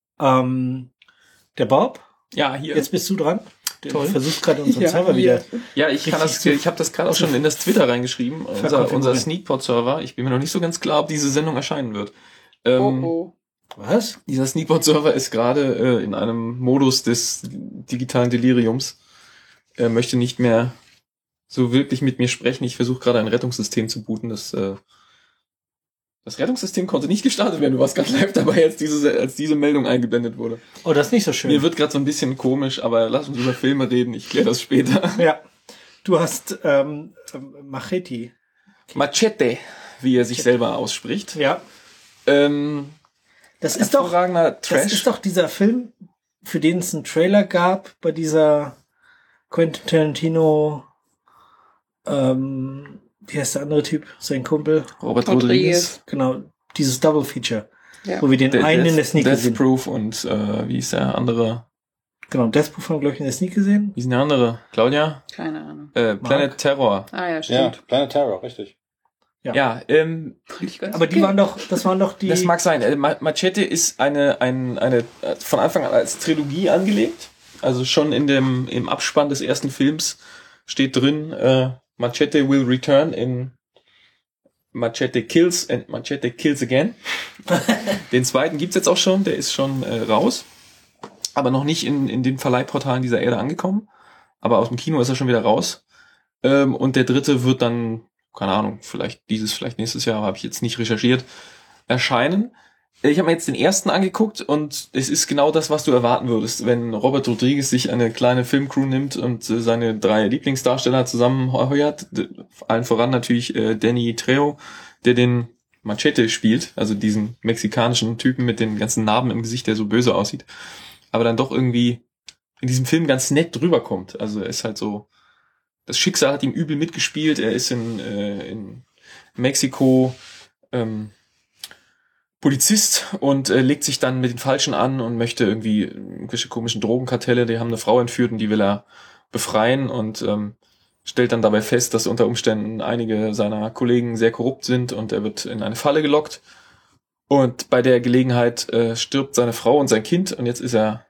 Der Bob, Ja, hier. jetzt bist du dran. Du Toll. versuchst gerade unseren Ja, Server hier. wieder. Ja, ich habe das gerade auch schon in das Twitter reingeschrieben. Unser Verkonfigurieren. Sneakpot-Server. Ich bin mir noch nicht so ganz klar, ob diese Sendung erscheinen wird. Oh. Was? Dieser Sneakpot-Server ist gerade in einem Modus des digitalen Deliriums. Er möchte nicht mehr so wirklich mit mir sprechen. Ich versuche gerade ein Rettungssystem zu booten. Das Das Rettungssystem konnte nicht gestartet werden. Du warst gerade live dabei, als diese Meldung eingeblendet wurde. Oh, das ist nicht so schön. Mir wird gerade so ein bisschen komisch, aber lass uns über Filme reden. Ich kläre das später. Ja. Du hast Machete. Machete, wie er sich selber ausspricht. Ja. Das ist hervorragender Trash. Das ist doch dieser Film, für den es einen Trailer gab, bei dieser Quentin Tarantino, wie heißt der andere Typ? Sein Kumpel? Robert Rodriguez. Genau, dieses Double Feature. Ja. Wo wir den einen in der Sneak gesehen haben. Death Proof und wie ist der andere? Genau, Death Proof haben wir, glaube ich, in der Sneak gesehen. Wie ist denn der andere? Claudia? Keine Ahnung. Planet Terror. Ah ja, stimmt. Ja, Planet Terror, richtig. Ja, aber das waren doch die... Das mag sein. Machete ist eine von Anfang an als Trilogie angelegt. Also schon im Abspann des ersten Films steht drin, Machete will return in Machete Kills and Machete Kills Again. Den zweiten gibt's jetzt auch schon, der ist schon raus. Aber noch nicht in den Verleihportalen dieser Erde angekommen. Aber aus dem Kino ist er schon wieder raus. Und der dritte wird dann, keine Ahnung, vielleicht nächstes Jahr, habe ich jetzt nicht recherchiert, erscheinen. Ich habe mir jetzt den ersten angeguckt und es ist genau das, was du erwarten würdest, wenn Robert Rodriguez sich eine kleine Filmcrew nimmt und seine 3 Lieblingsdarsteller zusammenheuert. Allen voran natürlich Danny Trejo, der den Machete spielt, also diesen mexikanischen Typen mit den ganzen Narben im Gesicht, der so böse aussieht, aber dann doch irgendwie in diesem Film ganz nett drüber kommt. Also er ist halt so, das Schicksal hat ihm übel mitgespielt, er ist in Mexiko Polizist und legt sich dann mit den Falschen an und möchte irgendwie irgendwelche komischen Drogenkartelle, die haben eine Frau entführt und die will er befreien und stellt dann dabei fest, dass unter Umständen einige seiner Kollegen sehr korrupt sind und er wird in eine Falle gelockt und bei der Gelegenheit stirbt seine Frau und sein Kind und jetzt ist er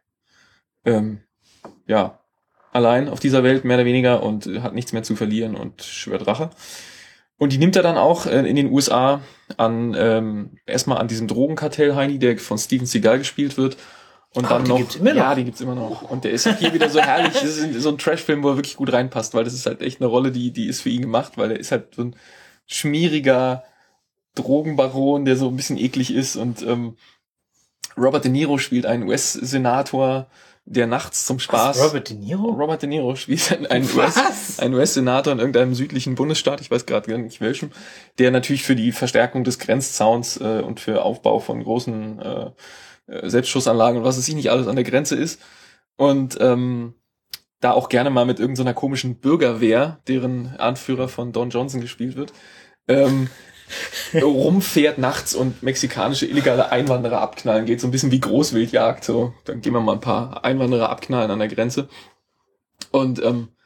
allein auf dieser Welt mehr oder weniger und hat nichts mehr zu verlieren und schwört Rache. Und die nimmt er dann auch in den USA an, erstmal an diesem Drogenkartell Heini, der von Steven Seagal gespielt wird. Und dann die noch. gibt's immer noch. Ja, die gibt's immer noch. Und der ist auch hier wieder so herrlich. Das ist so ein Trashfilm, wo er wirklich gut reinpasst, weil das ist halt echt eine Rolle, die ist für ihn gemacht, weil er ist halt so ein schmieriger Drogenbaron, der so ein bisschen eklig ist. Und Robert De Niro spielt einen US-Senator, der nachts zum Spaß... Was, Robert De Niro? Robert De Niro spielt einen US-Senator in irgendeinem südlichen Bundesstaat, ich weiß gerade gar nicht welchem, der natürlich für die Verstärkung des Grenzzauns und für Aufbau von großen Selbstschussanlagen und was es nicht alles an der Grenze ist. Und da auch gerne mal mit irgendeiner komischen Bürgerwehr, deren Anführer von Don Johnson gespielt wird, rumfährt nachts und mexikanische illegale Einwanderer abknallen geht, so ein bisschen wie Großwildjagd, so, dann gehen wir mal ein paar Einwanderer abknallen an der Grenze. Und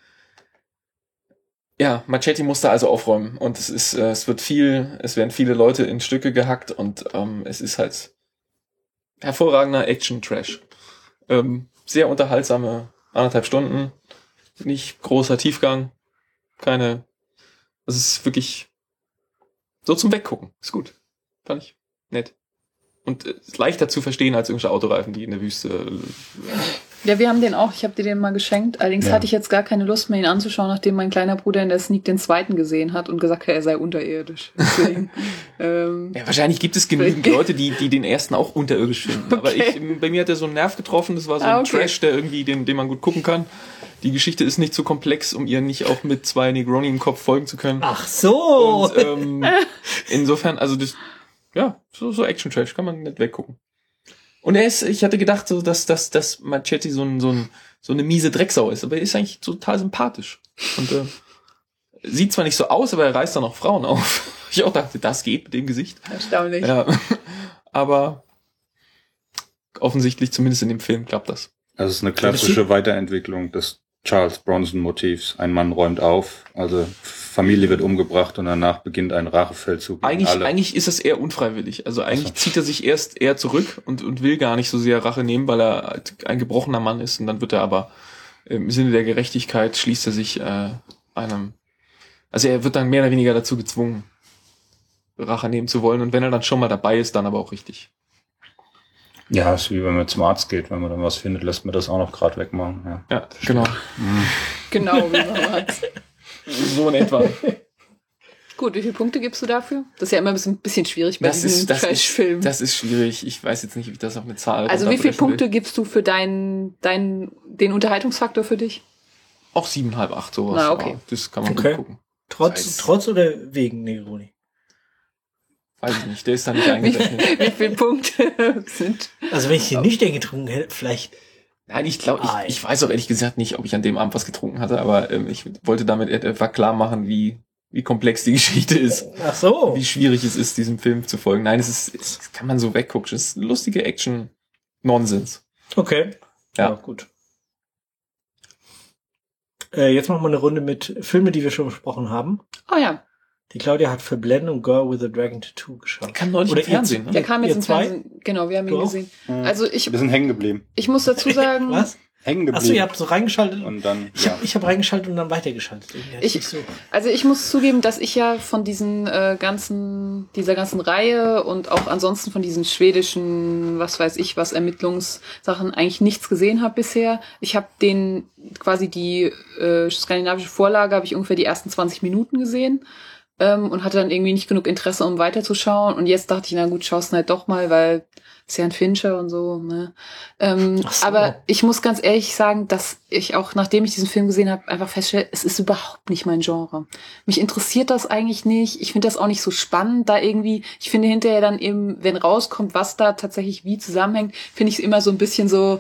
Machete muss da also aufräumen und es werden viele Leute in Stücke gehackt und es ist halt hervorragender Action-Trash. Sehr unterhaltsame 1,5 Stunden, nicht großer Tiefgang, das ist wirklich so zum Weggucken. Ist gut. Fand ich nett. Und ist leichter zu verstehen als irgendwelche Autoreifen, die in der Wüste... Ja, wir haben den auch. Ich habe dir den mal geschenkt. Allerdings hatte ich jetzt gar keine Lust mehr, ihn anzuschauen, nachdem mein kleiner Bruder in der Sneak den zweiten gesehen hat und gesagt hat, er sei unterirdisch. Deswegen, ja, wahrscheinlich gibt es genügend Leute, die den ersten auch unterirdisch finden. Aber bei mir hat er so einen Nerv getroffen. Das war so ein Trash, der irgendwie, den man gut gucken kann. Die Geschichte ist nicht so komplex, um ihr nicht auch mit 2 Negroni im Kopf folgen zu können. Ach so! Und insofern, also das, ja, so Action-Trash kann man nicht weggucken. Und ich hatte gedacht, so, dass Machete so eine miese Drecksau ist, aber er ist eigentlich total sympathisch. Und sieht zwar nicht so aus, aber er reißt dann auch Frauen auf. Ich auch dachte, das geht mit dem Gesicht. Erstaunlich. Ja, aber offensichtlich, zumindest in dem Film, klappt das. Also es ist eine klassische Weiterentwicklung des Charles Bronson-Motivs. Ein Mann räumt auf, also Familie wird umgebracht und danach beginnt ein Rachefeldzug gegen alle. Eigentlich ist es eher unfreiwillig. Also eigentlich zieht er sich erst eher zurück und will gar nicht so sehr Rache nehmen, weil er halt ein gebrochener Mann ist. Und dann wird er aber im Sinne der Gerechtigkeit schließt er sich also er wird dann mehr oder weniger dazu gezwungen, Rache nehmen zu wollen. Und wenn er dann schon mal dabei ist, dann aber auch richtig. Ja, ist wie wenn man zum Arzt geht. Wenn man dann was findet, lässt man das auch noch gerade wegmachen. Ja, genau. Genau, wie man macht. So in etwa. Gut, wie viele Punkte gibst du dafür? Das ist ja immer ein bisschen schwierig bei diesen Trash-Filmen. Das ist schwierig. Ich weiß jetzt nicht, wie ich das auf eine Zahl Also wie viele Punkte gibst du für den Unterhaltungsfaktor für dich? Auch 7,5, 8 sowas. Na, okay. Ja, das kann man Okay. gut gucken. Trotz oder wegen Negroni? Weiß ich nicht, der ist da nicht eingerechnet. Wie viele Punkte sind? Also wenn ich den nüchtern getrunken hätte, vielleicht... Nein, ich glaube, ich weiß auch ehrlich gesagt nicht, ob ich an dem Abend was getrunken hatte, aber ich wollte damit etwa klar machen, wie komplex die Geschichte ist. Ach so. Wie schwierig es ist, diesem Film zu folgen. Nein, es kann man so weggucken. Es ist lustige Action-Nonsens. Okay. Ja. Gut. Jetzt machen wir eine Runde mit Filmen, die wir schon besprochen haben. Oh ja. Die Claudia hat Verblendung Girl with a Dragon Tattoo geschaut. Kann neulich im Fernsehen, ne? Der kam jetzt ihr im zwei? Fernsehen. Genau, wir haben ihn Du auch? gesehen. Also Wir sind hängen geblieben. ich muss dazu sagen, Was? Hängen geblieben. Achso, ihr habt so reingeschaltet? Und dann, ja. Ich habe reingeschaltet und dann weitergeschaltet. Irgendwie hatte nicht so. also ich muss zugeben, dass ich ja von dieser ganzen Reihe und auch ansonsten von diesen schwedischen, was weiß ich was, Ermittlungssachen eigentlich nichts gesehen habe bisher. Ich habe quasi die skandinavische Vorlage, habe ich ungefähr die ersten 20 Minuten gesehen. Und hatte dann irgendwie nicht genug Interesse, um weiterzuschauen. Und jetzt dachte ich, na gut, schaust halt doch mal, weil ist ja ein Fincher und so, ne? So. Aber ich muss ganz ehrlich sagen, dass ich auch, nachdem ich diesen Film gesehen habe, einfach feststelle, es ist überhaupt nicht mein Genre. Mich interessiert das eigentlich nicht. Ich finde das auch nicht so spannend, da irgendwie. Ich finde hinterher dann eben, wenn rauskommt, was da tatsächlich wie zusammenhängt, finde ich es immer so ein bisschen so,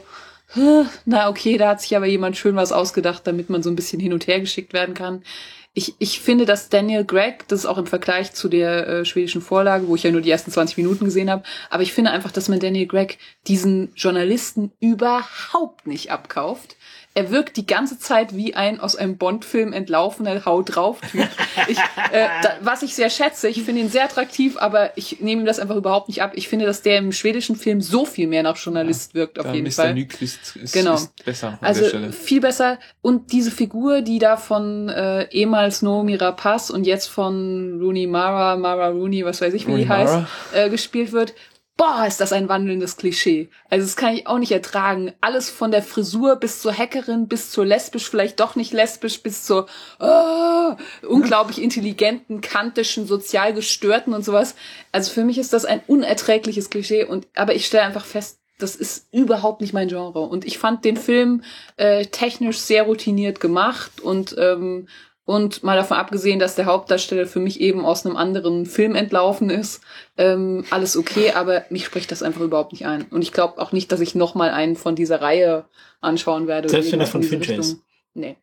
na okay, da hat sich aber jemand schön was ausgedacht, damit man so ein bisschen hin und her geschickt werden kann. Ich finde, dass Daniel Craig, das ist auch im Vergleich zu der schwedischen Vorlage, wo ich ja nur die ersten 20 Minuten gesehen habe, aber ich finde einfach, dass man Daniel Craig diesen Journalisten überhaupt nicht abkauft. Er wirkt die ganze Zeit wie ein aus einem Bond-Film entlaufener Haut-drauf-Typ. Was ich sehr schätze, ich finde ihn sehr attraktiv, aber ich nehme ihm das einfach überhaupt nicht ab. Ich finde, dass der im schwedischen Film so viel mehr nach Journalist wirkt, auf jeden Fall. Mr. Nyqvist ist besser an also der Stelle. viel besser. Und diese Figur, die da von ehemals Noomi Rapace und jetzt von Mara Rooney, was weiß ich, wie die heißt, gespielt wird. Boah, ist das ein wandelndes Klischee. Also das kann ich auch nicht ertragen. Alles von der Frisur bis zur Hackerin, bis zur lesbisch, vielleicht doch nicht lesbisch, bis zur unglaublich intelligenten, kantischen, sozial gestörten und sowas. Also für mich ist das ein unerträgliches Klischee. Aber ich stelle einfach fest, das ist überhaupt nicht mein Genre. Und ich fand den Film technisch sehr routiniert gemacht und mal davon abgesehen, dass der Hauptdarsteller für mich eben aus einem anderen Film entlaufen ist, alles okay, aber mich spricht das einfach überhaupt nicht ein. Und ich glaube auch nicht, dass ich noch mal einen von dieser Reihe anschauen werde. Selbst wenn er von Fincher ist. Nee.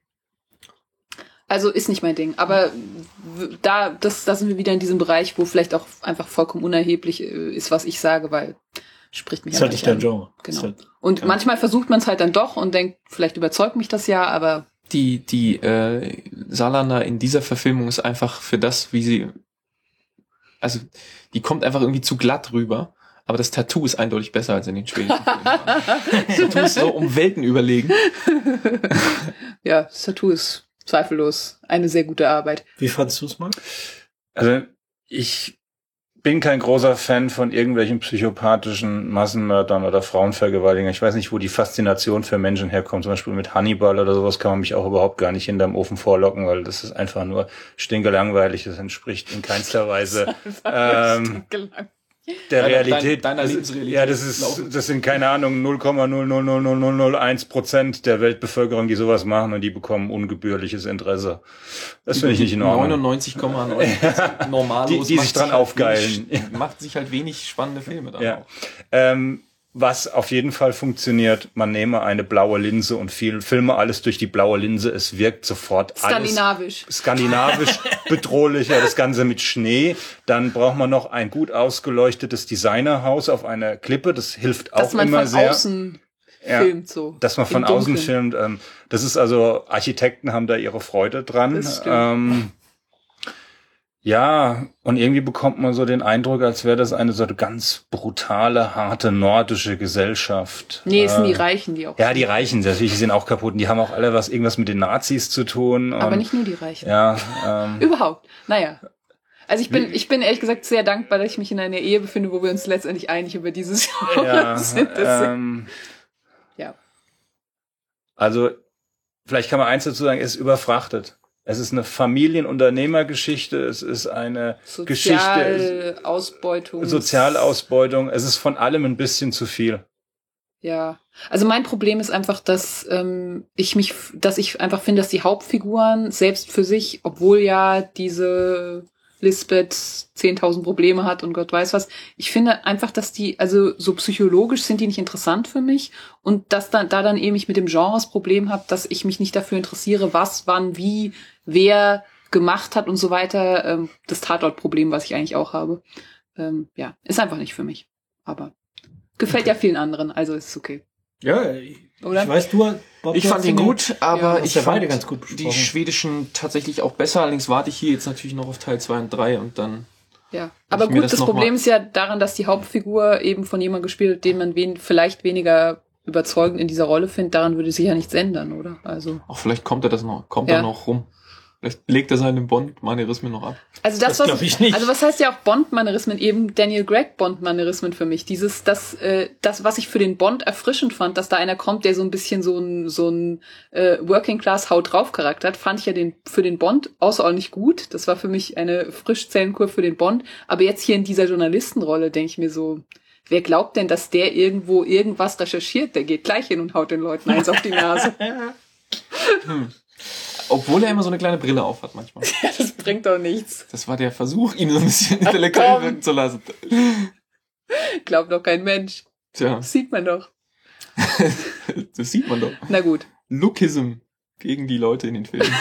Also ist nicht mein Ding. Aber da sind wir wieder in diesem Bereich, wo vielleicht auch einfach vollkommen unerheblich ist, was ich sage, weil spricht mich ist halt nicht dein Genre. Genau. Halt, und manchmal versucht man es halt dann doch und denkt, vielleicht überzeugt mich das ja, aber Die Saarlander in dieser Verfilmung ist einfach für das, wie sie, also die kommt einfach irgendwie zu glatt rüber, aber das Tattoo ist eindeutig besser als in den schwedischen Filmen. Das Tattoo ist so um Welten überlegen. Ja, das Tattoo ist zweifellos eine sehr gute Arbeit. Wie fandst du es, Marc? Also ich bin kein großer Fan von irgendwelchen psychopathischen Massenmördern oder Frauenvergewaltigern. Ich weiß nicht, wo die Faszination für Menschen herkommt. Zum Beispiel mit Hannibal oder sowas kann man mich auch überhaupt gar nicht hinterm Ofen vorlocken, weil das ist einfach nur stinkelangweilig. Das entspricht in keinster Weise der Realität. Deiner Lebensrealität. Ja, das sind keine Ahnung 0,00001% der Weltbevölkerung, die sowas machen und die bekommen ungebührliches Interesse. Das finde ich nicht in Ordnung. 99,9% normallos. Die sich dran aufgeilen. Macht sich halt wenig spannende Filme dann Ja. auch. Was auf jeden Fall funktioniert, man nehme eine blaue Linse und filme alles durch die blaue Linse. Es wirkt sofort Skandinavisch. alles skandinavisch bedrohlicher, das Ganze mit Schnee. Dann braucht man noch ein gut ausgeleuchtetes Designerhaus auf einer Klippe. Das hilft auch immer sehr. Dass man von außen filmt so. Dass man von außen filmt. Das ist also, Architekten haben da ihre Freude dran. Das stimmt. Ja, und irgendwie bekommt man so den Eindruck, als wäre das eine so ganz brutale, harte nordische Gesellschaft. Nee, es sind die Reichen, die auch. Ja, die Reichen, natürlich, die sind auch kaputt. Und die haben auch alle irgendwas mit den Nazis zu tun. Aber nicht nur die Reichen. Ja. Überhaupt. Naja. Also ich bin ehrlich gesagt sehr dankbar, dass ich mich in einer Ehe befinde, wo wir uns letztendlich einig über dieses Genre sind. Ja. Also, vielleicht kann man eins dazu sagen, es ist überfrachtet. Es ist eine Familienunternehmergeschichte, es ist eine Geschichte, Sozialausbeutung, es ist von allem ein bisschen zu viel. Ja, also mein Problem ist einfach, dass ich einfach finde, dass die Hauptfiguren selbst für sich, obwohl ja diese Lisbeth 10.000 Probleme hat und Gott weiß was, ich finde einfach, dass die, also so psychologisch sind die nicht interessant für mich und dass da dann eben ich mit dem Genre das Problem habe, dass ich mich nicht dafür interessiere, was, wann, wie, wer gemacht hat und so weiter, das Tatort-Problem, was ich eigentlich auch habe. Ja, ist einfach nicht für mich, aber gefällt ja vielen anderen, also ist es okay. Ja, Oder? Ich weiß, Bob, Ich fand ihn gut, aber ja, ich ja fand beide ganz gut die schwedischen tatsächlich auch besser. Allerdings warte ich hier jetzt natürlich noch auf Teil 2 und 3 und dann... Ja, aber gut, das Problem ist ja daran, dass die Hauptfigur eben von jemandem gespielt wird, den man vielleicht weniger überzeugend in dieser Rolle findet. Daran würde sich ja nichts ändern, oder? Also auch vielleicht kommt er noch rum. Vielleicht legt er seine Bond-Manierismen noch ab. Also das glaube ich nicht. Also was heißt ja auch Bond-Manierismen? Eben Daniel Craig Bond-Manierismen für mich. Das, was ich für den Bond erfrischend fand, dass da einer kommt, der so ein bisschen so ein Working-Class-Haut-drauf-Charakter hat, fand ich ja für den Bond außerordentlich gut. Das war für mich eine Frischzellenkur für den Bond. Aber jetzt hier in dieser Journalistenrolle denke ich mir so, wer glaubt denn, dass der irgendwo irgendwas recherchiert? Der geht gleich hin und haut den Leuten eins auf die Nase. Obwohl er immer so eine kleine Brille auf hat manchmal. Ja, das bringt doch nichts. Das war der Versuch, ihn so ein bisschen intellektuell wirken zu lassen. Glaubt doch kein Mensch. Tja. Das sieht man doch. Das sieht man doch. Na gut. Lookism gegen die Leute in den Filmen.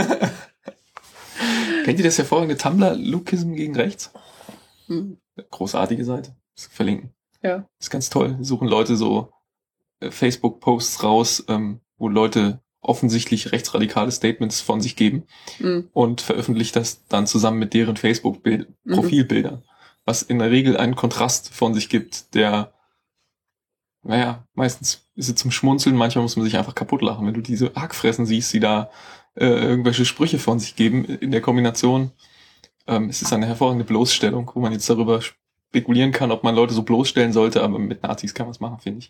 Kennt ihr das hervorragende Tumblr Lookism gegen rechts? Großartige Seite. Das verlinken. Ja. Das ist ganz toll. Suchen Leute so Facebook-Posts raus, wo Leute offensichtlich rechtsradikale Statements von sich geben und veröffentlicht das dann zusammen mit deren Facebook-Profilbildern, was in der Regel einen Kontrast von sich gibt, der, naja, meistens ist es zum Schmunzeln, manchmal muss man sich einfach kaputt lachen. Wenn du diese Hackfressen siehst, die da irgendwelche Sprüche von sich geben in der Kombination, es ist eine hervorragende Bloßstellung, wo man jetzt darüber spekulieren kann, ob man Leute so bloßstellen sollte, aber mit Nazis kann man es machen, finde ich.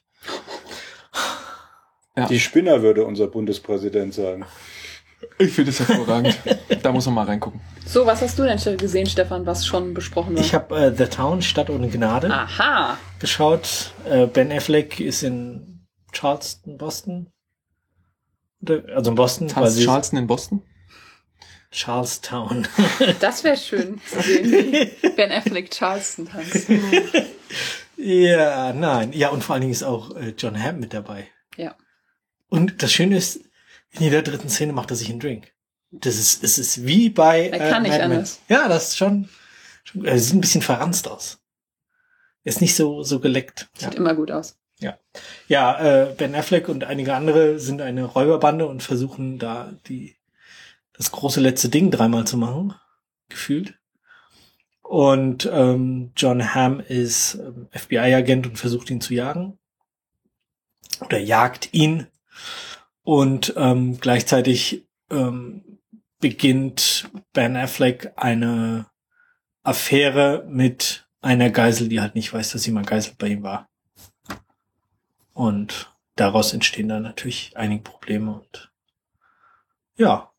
Ja. Die Spinner, würde unser Bundespräsident sagen. Ich finde es hervorragend. Da muss man mal reingucken. So, was hast du denn gesehen, Stefan, was schon besprochen war? Ich habe The Town, Stadt ohne Gnade, geschaut. Ben Affleck ist in Charleston, Boston. Also in Boston. Charleston in Boston? Charlestown. Das wäre schön zu sehen, wie Ben Affleck Charleston tanzt. Ja, nein. Ja, und vor allen Dingen ist auch John Hamm mit dabei. Ja. Und das Schöne ist, in jeder dritten Szene macht er sich einen Drink. Es ist wie bei er kann nicht anders. Ja, das ist schon sieht ein bisschen verranzt aus. Ist nicht so geleckt. Sieht immer gut aus. Ja. Ja, Ben Affleck und einige andere sind eine Räuberbande und versuchen da das große letzte Ding dreimal zu machen. Gefühlt. Und John Hamm ist FBI-Agent und versucht ihn zu jagen. Oder jagt ihn. Und gleichzeitig beginnt Ben Affleck eine Affäre mit einer Geisel, die halt nicht weiß, dass sie mal Geisel bei ihm war. Und daraus entstehen dann natürlich einige Probleme. Und ja,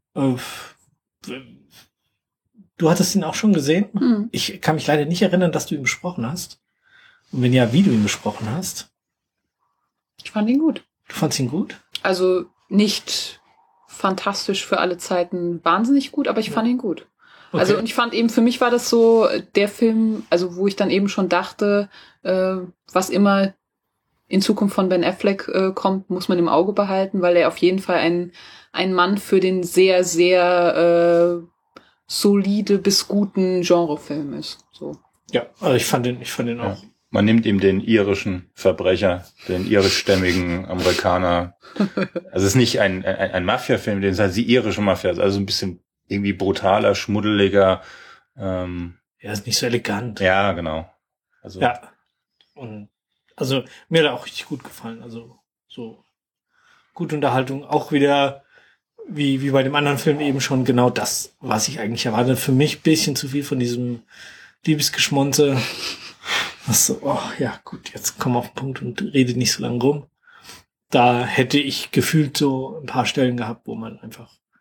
du hattest ihn auch schon gesehen. Ich kann mich leider nicht erinnern, dass du ihn besprochen hast. Und wenn ja, wie du ihn besprochen hast. Ich fand ihn gut. Du fandst ihn gut? Also nicht fantastisch für alle Zeiten wahnsinnig gut, aber ich fand ihn gut. Okay. Also und ich fand eben, für mich war das so der Film, also wo ich dann eben schon dachte, was immer in Zukunft von Ben Affleck kommt, muss man im Auge behalten, weil er auf jeden Fall ein Mann für den sehr, sehr solide bis guten Genrefilm ist. So. Ja, also ich fand ihn auch. Man nimmt ihm den irischen Verbrecher, den irischstämmigen Amerikaner. Also es ist nicht ein Mafia-Film, den ist halt die irische Mafia, also ein bisschen irgendwie brutaler, schmuddeliger. Ja, ist nicht so elegant. Ja, genau. Also ja. Und also mir hat er auch richtig gut gefallen. Also so gute Unterhaltung, auch wieder wie bei dem anderen Film eben schon genau das, was ich eigentlich erwarte. Für mich ein bisschen zu viel von diesem Liebesgeschmonze. So, oh ja, gut, jetzt komm auf den Punkt und rede nicht so lange rum. Da hätte ich gefühlt so ein paar Stellen gehabt, wo man einfach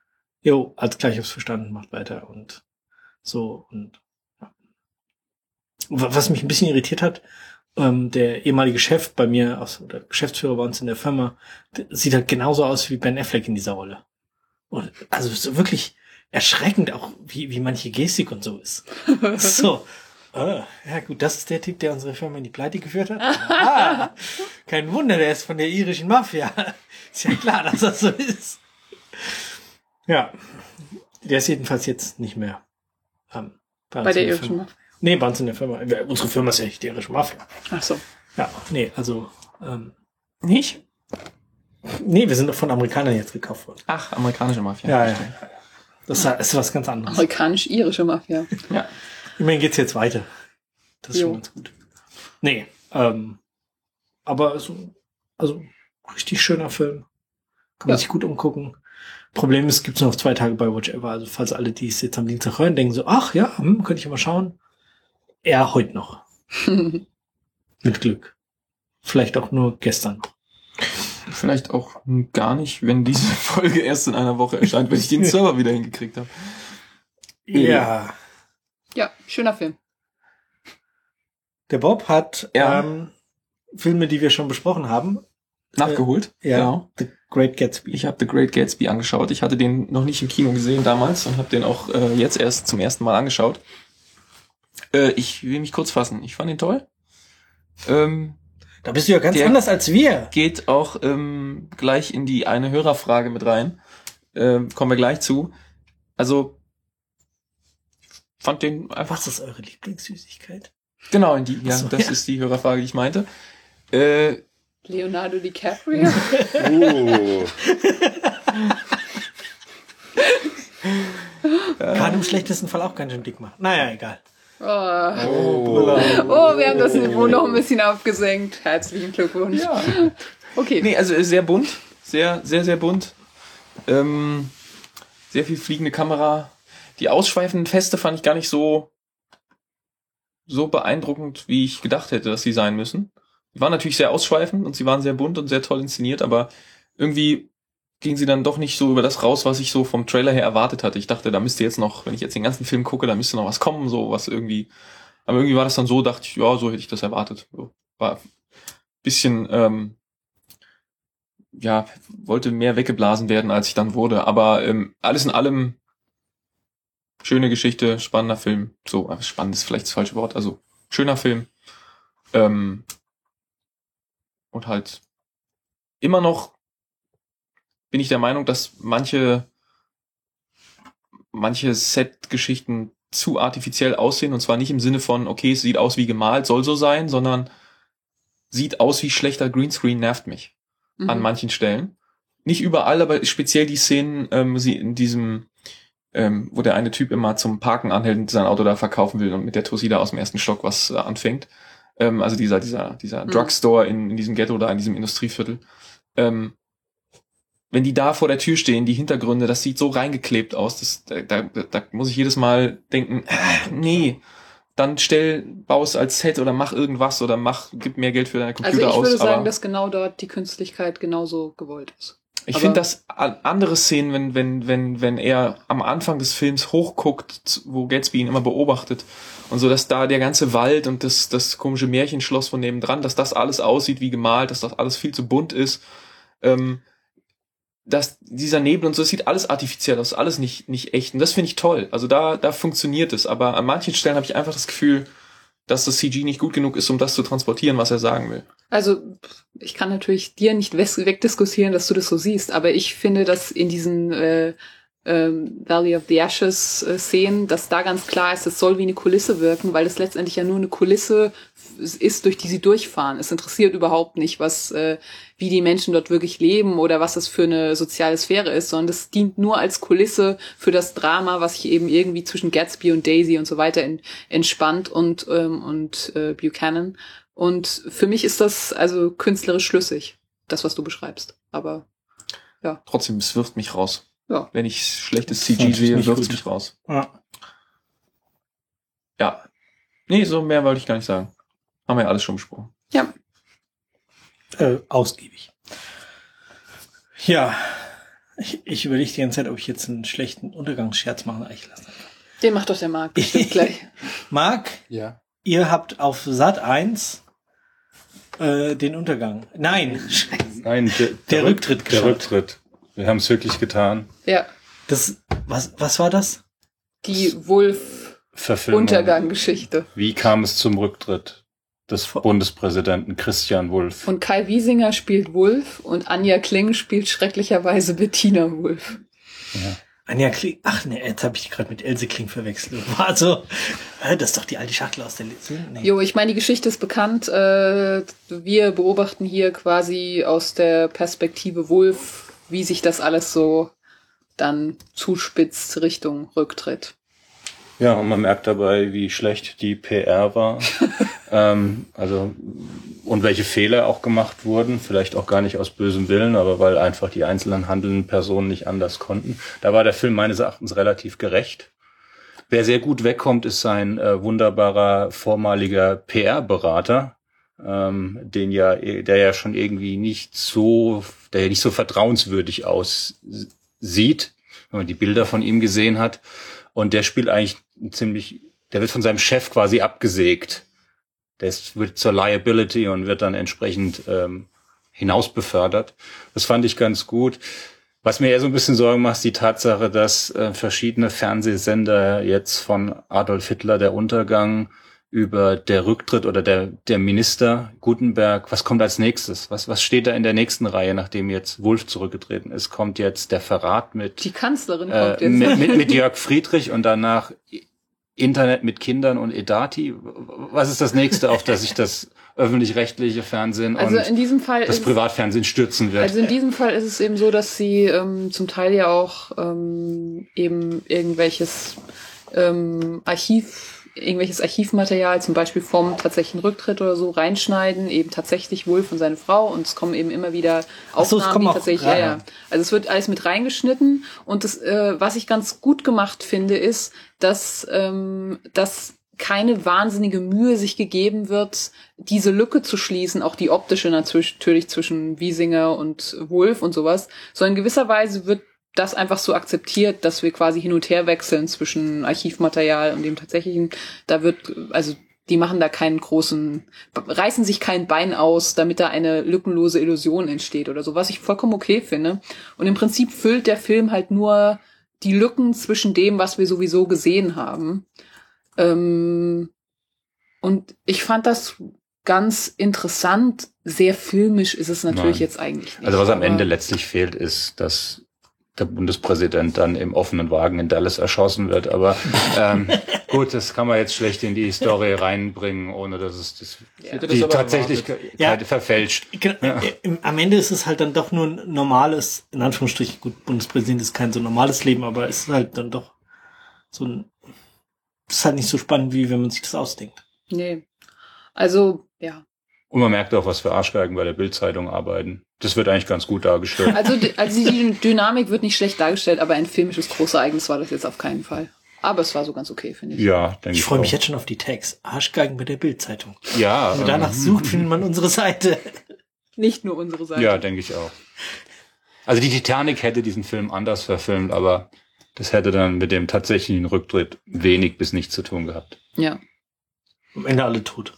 Jo, alles klar, ich hab's verstanden, macht weiter und so. Und ja. Was mich ein bisschen irritiert hat, der ehemalige Chef bei mir, oder Geschäftsführer bei uns in der Firma, sieht halt genauso aus wie Ben Affleck in dieser Rolle. Und also so wirklich erschreckend auch, wie manche Gestik und so ist. So. Ja gut, das ist der Typ, der unsere Firma in die Pleite geführt hat. Ah, kein Wunder, der ist von der irischen Mafia. Ist ja klar, dass das so ist. Ja, der ist jedenfalls jetzt nicht mehr bei der irischen Mafia. Nee, bei uns in der Firma. Unsere Firma ist ja nicht die irische Mafia. Ach so. Ja, nee, also Nicht? Nee, wir sind doch von Amerikanern jetzt gekauft worden. Ach, amerikanische Mafia. Ja. Das ist was ganz anderes. Amerikanisch-irische Mafia. Ja. Immerhin geht's jetzt weiter. Das ist schon ganz gut. Nee, aber also richtig schöner Film. Kann man sich gut umgucken. Problem ist, gibt's nur noch 2 Tage bei Watch Ever. Also falls alle, die es jetzt am Dienstag hören, denken so, ach ja, könnte ich ja mal schauen. Ja, heute noch. Mit Glück. Vielleicht auch nur gestern. Vielleicht auch gar nicht, wenn diese Folge erst in einer Woche erscheint, wenn ich den Server wieder hingekriegt habe. Ja. Ja, schöner Film. Der Bob hat Filme, die wir schon besprochen haben, Nachgeholt. Ja, Genau. The Great Gatsby. Ich habe The Great Gatsby angeschaut. Ich hatte den noch nicht im Kino gesehen damals und habe den auch jetzt erst zum ersten Mal angeschaut. Ich will mich kurz fassen. Ich fand ihn toll. Da bist du ja ganz anders als wir. Geht auch gleich in die eine Hörerfrage mit rein. Kommen wir gleich zu. Also fand den einfach. Was ist eure Lieblingssüßigkeit? Genau, Achso, das ja. ist die Hörerfrage, die ich meinte. Leonardo DiCaprio. Kann im schlechtesten Fall auch ganz schön dick machen. Naja, egal. Oh, wir haben das Niveau noch ein bisschen abgesenkt. Herzlichen Glückwunsch. Ja. Okay. Nee, also sehr bunt. Sehr, sehr, sehr bunt. Sehr viel fliegende Kamera. Die ausschweifenden Feste fand ich gar nicht so beeindruckend, wie ich gedacht hätte, dass sie sein müssen. Die waren natürlich sehr ausschweifend und sie waren sehr bunt und sehr toll inszeniert, aber irgendwie ging sie dann doch nicht so über das raus, was ich so vom Trailer her erwartet hatte. Ich dachte, da müsste jetzt noch, wenn ich jetzt den ganzen Film gucke, da müsste noch was kommen, so was irgendwie. Aber irgendwie war das dann so, dachte ich, ja, so hätte ich das erwartet. So, war ein bisschen, wollte mehr weggeblasen werden, als ich dann wurde. Aber alles in allem schöne Geschichte, spannender Film. So, spannend ist vielleicht das falsche Wort. Also schöner Film. Und halt immer noch bin ich der Meinung, dass manche Set-Geschichten zu artifiziell aussehen. Und zwar nicht im Sinne von, okay, es sieht aus wie gemalt, soll so sein, sondern sieht aus wie schlechter Greenscreen, nervt mich an manchen Stellen. Nicht überall, aber speziell die Szenen, in diesem, wo der eine Typ immer zum Parken anhält und sein Auto da verkaufen will und mit der Tussi da aus dem ersten Stock was anfängt. Also dieser Drugstore in diesem Ghetto da, in diesem Industrieviertel. Wenn die da vor der Tür stehen, die Hintergründe, das sieht so reingeklebt aus, da muss ich jedes Mal denken, nee, dann bau es als Set oder mach irgendwas oder gib mehr Geld für deine Computer aus. Also ich würde sagen, dass genau dort die Künstlichkeit genauso gewollt ist. Ich finde, dass andere Szenen, wenn er am Anfang des Films hochguckt, wo Gatsby ihn immer beobachtet und so, dass da der ganze Wald und das komische Märchenschloss von nebendran, dass das alles aussieht wie gemalt, dass das alles viel zu bunt ist, dass dieser Nebel und so, das sieht alles artifiziell aus, alles nicht echt. Und das finde ich toll. Also da funktioniert es. Aber an manchen Stellen habe ich einfach das Gefühl, dass das CG nicht gut genug ist, um das zu transportieren, was er sagen will. Also ich kann natürlich dir nicht wegdiskutieren, dass du das so siehst, aber ich finde, dass in diesen Valley of the Ashes Szenen, dass da ganz klar ist, es soll wie eine Kulisse wirken, weil es letztendlich ja nur eine Kulisse ist, durch die sie durchfahren. Es interessiert überhaupt nicht, wie die Menschen dort wirklich leben oder was das für eine soziale Sphäre ist, sondern das dient nur als Kulisse für das Drama, was sich eben irgendwie zwischen Gatsby und Daisy und so weiter entspannt und Buchanan. Und für mich ist das also künstlerisch schlüssig, das, was du beschreibst. Aber ja. Trotzdem, es wirft mich raus. Ja. Wenn ich schlechtes CG sehe, wirft es mich raus. Ja. Nee, so mehr wollte ich gar nicht sagen. Haben wir ja alles schon besprochen. Ja. Ausgiebig. Ja. Ich überlege die ganze Zeit, ob ich jetzt einen schlechten Untergangsscherz mache. Ich lasse einfach. Den macht doch der Marc bestimmt gleich. Marc, Ja. ihr habt auf Sat.1 den Untergang. Nein, Nein, der Rücktritt Der geschaut. Rücktritt. Wir haben es wirklich getan. Ja, Was war das? die Wulff-Untergang-Geschichte. Verfilmung. Wie kam es zum Rücktritt des Bundespräsidenten Christian Wulff? Und Kai Wiesinger spielt Wulff und Anja Kling spielt schrecklicherweise Bettina Wulff. Ja. Anja Kling. Ach ne, jetzt habe ich die gerade mit Else Kling verwechselt. Also, das ist doch die alte Schachtel aus der Nee. Jo, ich meine, die Geschichte ist bekannt. Wir beobachten hier quasi aus der Perspektive Wulff, wie sich das alles so dann zuspitzt Richtung Rücktritt. Ja, und man merkt dabei, wie schlecht die PR war. Und welche Fehler auch gemacht wurden. Vielleicht auch gar nicht aus bösem Willen, aber weil einfach die einzelnen handelnden Personen nicht anders konnten. Da war der Film meines Erachtens relativ gerecht. Wer sehr gut wegkommt, ist sein wunderbarer vormaliger PR-Berater, der ja schon irgendwie nicht so vertrauenswürdig aussieht, wenn man die Bilder von ihm gesehen hat. Und der spielt eigentlich der wird von seinem Chef quasi abgesägt. Wird zur Liability und wird dann entsprechend hinaus befördert. Das fand ich ganz gut. Was mir eher so ein bisschen Sorgen macht, ist die Tatsache, dass verschiedene Fernsehsender jetzt von Adolf Hitler, der Untergang, über der Rücktritt oder der Minister Gutenberg, was kommt als nächstes? Was steht da in der nächsten Reihe, nachdem jetzt Wulff zurückgetreten ist? Kommt jetzt der Verrat mit Die Kanzlerin kommt jetzt. mit Jörg Friedrich und danach Internet mit Kindern und Edati? Was ist das nächste, auf das sich das öffentlich-rechtliche Fernsehen Also und in diesem Fall das ist Privatfernsehen stürzen wird? Also in diesem Fall ist es eben so, dass sie zum Teil ja auch eben irgendwelches Archivmaterial, zum Beispiel vom tatsächlichen Rücktritt oder so, reinschneiden, eben tatsächlich Wulff und seine Frau, und es kommen eben immer wieder Aufnahmen, die tatsächlich, ja. Also es wird alles mit reingeschnitten, und das, was ich ganz gut gemacht finde, ist, dass keine wahnsinnige Mühe sich gegeben wird, diese Lücke zu schließen, auch die optische natürlich zwischen Wiesinger und Wulff und sowas, sondern in gewisser Weise wird das einfach so akzeptiert, dass wir quasi hin und her wechseln zwischen Archivmaterial und dem tatsächlichen. Die machen da reißen sich kein Bein aus, damit da eine lückenlose Illusion entsteht oder so, was ich vollkommen okay finde. Und im Prinzip füllt der Film halt nur die Lücken zwischen dem, was wir sowieso gesehen haben. Und ich fand das ganz interessant. Sehr filmisch ist es natürlich jetzt eigentlich nicht. Also was am Ende letztlich fehlt, ist, dass der Bundespräsident dann im offenen Wagen in Dallas erschossen wird. Aber gut, das kann man jetzt schlecht in die Story reinbringen, ohne dass es die Tatsächlichkeit verfälscht. Ja. Am Ende ist es halt dann doch nur ein normales, in Anführungsstrichen, gut, Bundespräsident ist kein so normales Leben, aber es ist halt dann doch es ist halt nicht so spannend, wie wenn man sich das ausdenkt. Nee. Also, ja. Und man merkt auch, was für Arschgeigen bei der Bild-Zeitung arbeiten. Das wird eigentlich ganz gut dargestellt. Also die Dynamik wird nicht schlecht dargestellt, aber ein filmisches Großereignis war das jetzt auf keinen Fall. Aber es war so ganz okay, finde ich. Ja, denke ich. Ich freue mich jetzt schon auf die Tags. Arschgeigen bei der Bild-Zeitung. Ja. Wenn man danach sucht, findet man unsere Seite. Nicht nur unsere Seite. Ja, denke ich auch. Also die Titanic hätte diesen Film anders verfilmt, aber das hätte dann mit dem tatsächlichen Rücktritt wenig bis nichts zu tun gehabt. Ja. Am Ende alle tot.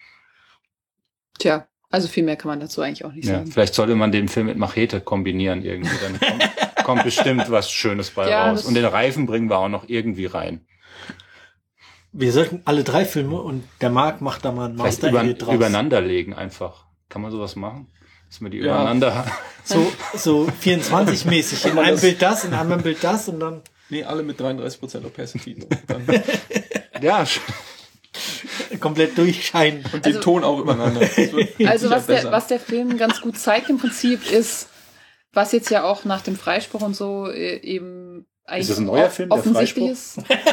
Tja, also viel mehr kann man dazu eigentlich auch nicht sagen. Vielleicht sollte man den Film mit Machete kombinieren irgendwie. Dann kommt bestimmt was Schönes bei raus. Und den Reifen bringen wir auch noch irgendwie rein. Wir sollten alle 3 Filme, und der Marc macht da mal ein Master-Edit draus. Übereinander legen einfach. Kann man sowas machen? Dass wir die übereinander... So 24-mäßig. In einem Bild das, in einem anderen Bild das und dann... Nee, alle mit 33% Opacity. Ja, komplett durchscheinen. Und den Ton auch übereinander. Also was der Film ganz gut zeigt im Prinzip ist, was jetzt ja auch nach dem Freispruch und so eben eigentlich ist das ein neuer Film, offensichtlich ist.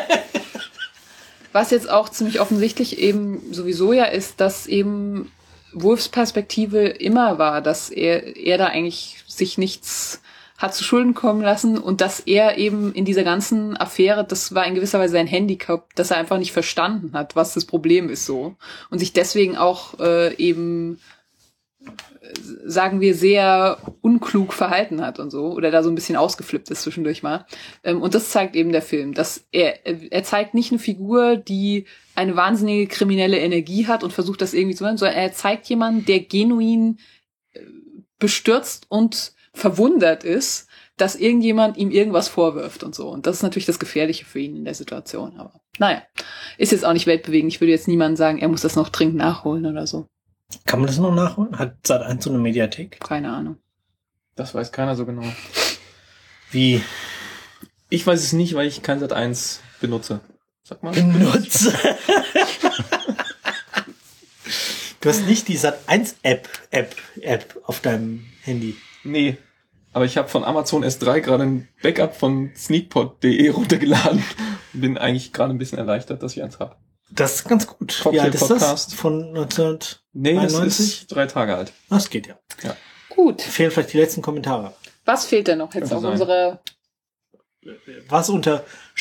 Was jetzt auch ziemlich offensichtlich eben sowieso ja ist, dass eben Wulffs Perspektive immer war, dass er da eigentlich sich nichts hat zu Schulden kommen lassen, und dass er eben in dieser ganzen Affäre, das war in gewisser Weise sein Handicap, dass er einfach nicht verstanden hat, was das Problem ist so, und sich deswegen auch eben sagen wir, sehr unklug verhalten hat und so, oder da so ein bisschen ausgeflippt ist zwischendurch mal. Und das zeigt eben der Film, dass er zeigt nicht eine Figur, die eine wahnsinnige kriminelle Energie hat und versucht, das irgendwie zu machen, sondern er zeigt jemanden, der genuin bestürzt und verwundert ist, dass irgendjemand ihm irgendwas vorwirft und so. Und das ist natürlich das Gefährliche für ihn in der Situation. Aber naja, ist jetzt auch nicht weltbewegend. Ich würde jetzt niemandem sagen, er muss das noch dringend nachholen oder so. Kann man das noch nachholen? Hat Sat.1 so eine Mediathek? Keine Ahnung. Das weiß keiner so genau. Wie? Ich weiß es nicht, weil ich kein Sat.1 benutze. Sag mal. Benutze. Du hast nicht die Sat.1 App auf deinem Handy. Nee. Aber ich habe von Amazon S3 gerade ein Backup von sneakpod.de runtergeladen und bin eigentlich gerade ein bisschen erleichtert, dass ich eins habe. Das ist ganz gut. Top Wie alt Tier ist das? Podcast. Von 1991? Nee, das ist 3 Tage alt. Das geht ja. Gut. Fehlen vielleicht die letzten Kommentare. Was fehlt denn noch jetzt Könnte auf sein. unserer... Was unter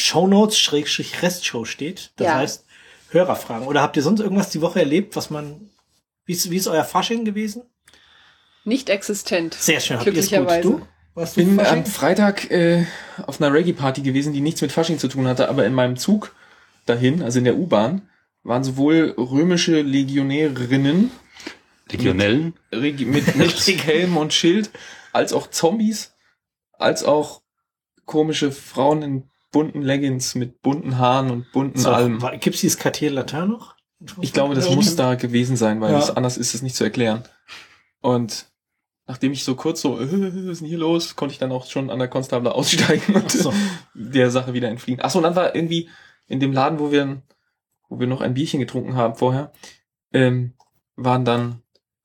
Shownotes/Restshow steht. Das Ja. heißt Hörerfragen. Oder habt ihr sonst irgendwas die Woche erlebt, was man... Wie ist euer Fasching gewesen? Nicht existent. Sehr schön. Habt ihr es gut? Glücklicherweise. Du? Was Ich bin Fasching? am Freitag auf einer Reggae-Party gewesen, die nichts mit Fasching zu tun hatte, aber in meinem Zug dahin, also in der U-Bahn, waren sowohl römische Legionärinnen Legionellen? mit Helm und Schild, als auch Zombies, als auch komische Frauen in bunten Leggings mit bunten Haaren und bunten So, allem. gibt's dieses Quartier Latin noch? Ich glaube, das muss da gewesen sein, weil Ja. anders ist es nicht zu erklären. Und nachdem ich so kurz so, was ist denn hier los, konnte ich dann auch schon an der Konstabler aussteigen und Ach so. der Sache wieder entfliehen. Achso, und dann war irgendwie in dem Laden, wo wir noch ein Bierchen getrunken haben vorher, waren dann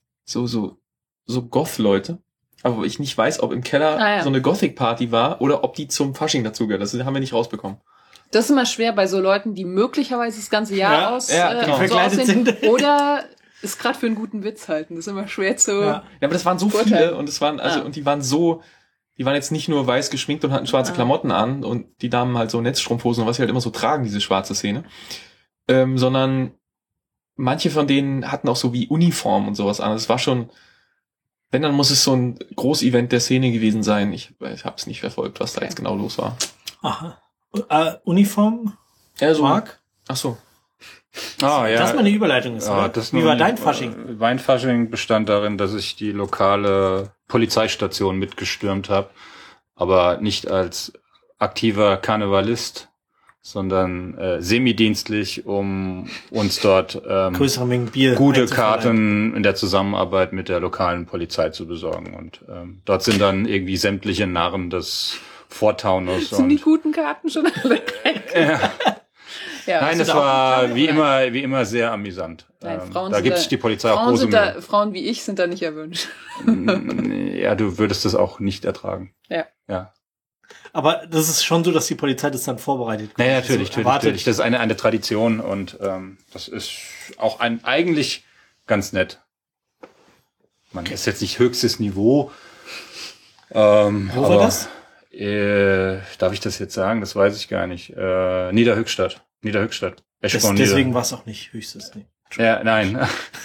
so Goth-Leute. Aber wo ich nicht weiß, ob im Keller so eine Gothic-Party war oder ob die zum Fasching dazugehört. Das haben wir nicht rausbekommen. Das ist immer schwer bei so Leuten, die möglicherweise das ganze Jahr genau. so Verkleidet aussehen. sind. Oder es gerade für einen guten Witz halten. Das ist immer schwer zu... Ja. Ja, aber das waren so Urteil. viele und es waren, und die waren jetzt nicht nur weiß geschminkt und hatten schwarze Klamotten an und die Damen halt so Netzstrumpfhosen und was sie halt immer so tragen, diese schwarze Szene. Sondern manche von denen hatten auch so wie Uniform und sowas an. Es war schon, wenn, dann muss es so ein Großevent der Szene gewesen sein. Ich habe es nicht verfolgt, was da jetzt genau los war. Aha. Uniform? Ja, so. Marc? Ach so. Ah, ja. Das mal eine Überleitung ist, Ja, oder? das Wie war dein Fasching? Mein Fasching bestand darin, dass ich die lokale Polizeistation mitgestürmt habe, aber nicht als aktiver Karnevalist, sondern semidienstlich, um uns dort Größere Mengen Bier. gute einzuverleihen. Karten in der Zusammenarbeit mit der lokalen Polizei zu besorgen. Und dort sind dann irgendwie sämtliche Narren des Vortaunus. Sind die guten Karten schon alle weg? Ja, Nein, sind das auch- war wie immer sehr amüsant. Nein, Frauen Da sind gibt da- sich die Polizei auch Frauen, große sind Mühe. da, Frauen wie ich sind da nicht erwünscht. Ja, du würdest das auch nicht ertragen. Ja. Aber das ist schon so, dass die Polizei das dann vorbereitet. Naja, natürlich, So erwartet. natürlich. Das ist eine Tradition und das ist auch ganz nett. Man ist jetzt nicht höchstes Niveau. Wo war das? Darf ich das jetzt sagen? Das weiß ich gar nicht. Niederhöchstadt. Eschborn, Deswegen war es auch nicht höchstes. Nee. Ja, nein.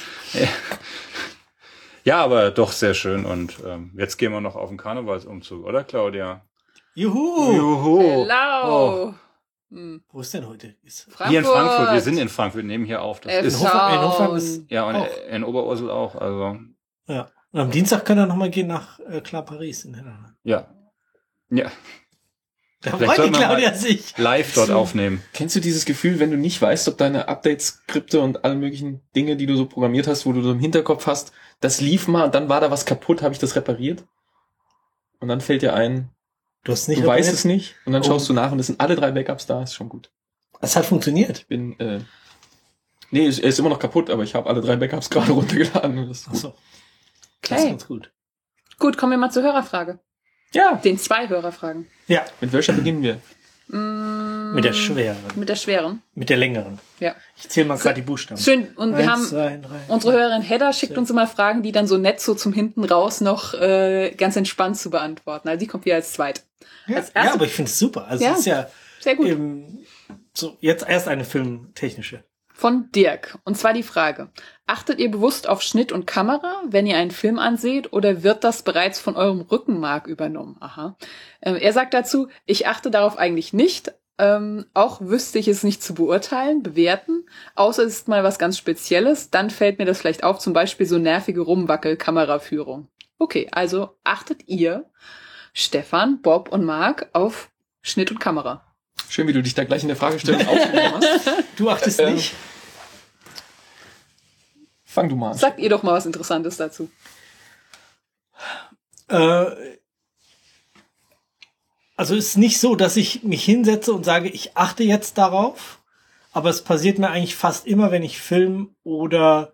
Ja, aber doch sehr schön und jetzt gehen wir noch auf den Karnevalsumzug, oder Claudia? Juhu! Juhu! Hello! Hm. Wo ist denn heute? Hier in Frankfurt, wir sind in Frankfurt, wir nehmen hier auf. Das ist, in Hoffenheim ist ja, und auch. in Oberursel auch, also, Ja. Und am Dienstag können wir noch mal gehen nach Club Paris in Hellerland. ja. Ja, Da Vielleicht freut die sollten wir Claudia mal- sich. live dort aufnehmen. Kennst du dieses Gefühl, wenn du nicht weißt, ob deine Update-Skripte und alle möglichen Dinge, die du so programmiert hast, wo du so im Hinterkopf hast, das lief mal und dann war da was kaputt, habe ich das repariert? Und dann fällt dir ein, Du hast nicht du weißt repariert? es nicht und dann Oh. schaust du nach und es sind alle 3 Backups da, ist schon gut. Es hat funktioniert. Er ist immer noch kaputt, aber ich habe alle 3 Backups gerade runtergeladen und das ist Ach gut. so. Das ist Okay. ganz gut. Gut, kommen wir mal zur Hörerfrage. Ja, Den 2 Hörerfragen. Ja, mit welcher beginnen wir? mit der schweren. Mit der schweren. Mit der längeren. Ja. Ich zähle mal gerade die Buchstaben. Schön. Und wir 1, haben 2, 3. unsere Hörerin Hedda schickt uns immer Fragen, die dann so nett so zum Hinten raus noch ganz entspannt zu beantworten. Also die kommt hier als zweit. Ja, als erste- ja, aber ich finde es super. Also Ja. es ist ja Sehr gut. so jetzt erst eine filmtechnische. Von Dirk. Und zwar die Frage: Achtet ihr bewusst auf Schnitt und Kamera, wenn ihr einen Film anseht, oder wird das bereits von eurem Rückenmark übernommen? Aha. Er sagt dazu: Ich achte darauf eigentlich nicht. Auch wüsste ich es nicht zu beurteilen, bewerten, außer es ist mal was ganz Spezielles, dann fällt mir das vielleicht auf, zum Beispiel so nervige Rumwackel-Kameraführung. Okay, also achtet ihr, Stefan, Bob und Marc, auf Schnitt und Kamera. Schön, wie du dich da gleich in der Fragestellung ausgenommen hast. Du achtest nicht? Fang du mal an. Sagt ihr doch mal was Interessantes dazu. Also es ist nicht so, dass ich mich hinsetze und sage, ich achte jetzt darauf, aber es passiert mir eigentlich fast immer, wenn ich Film oder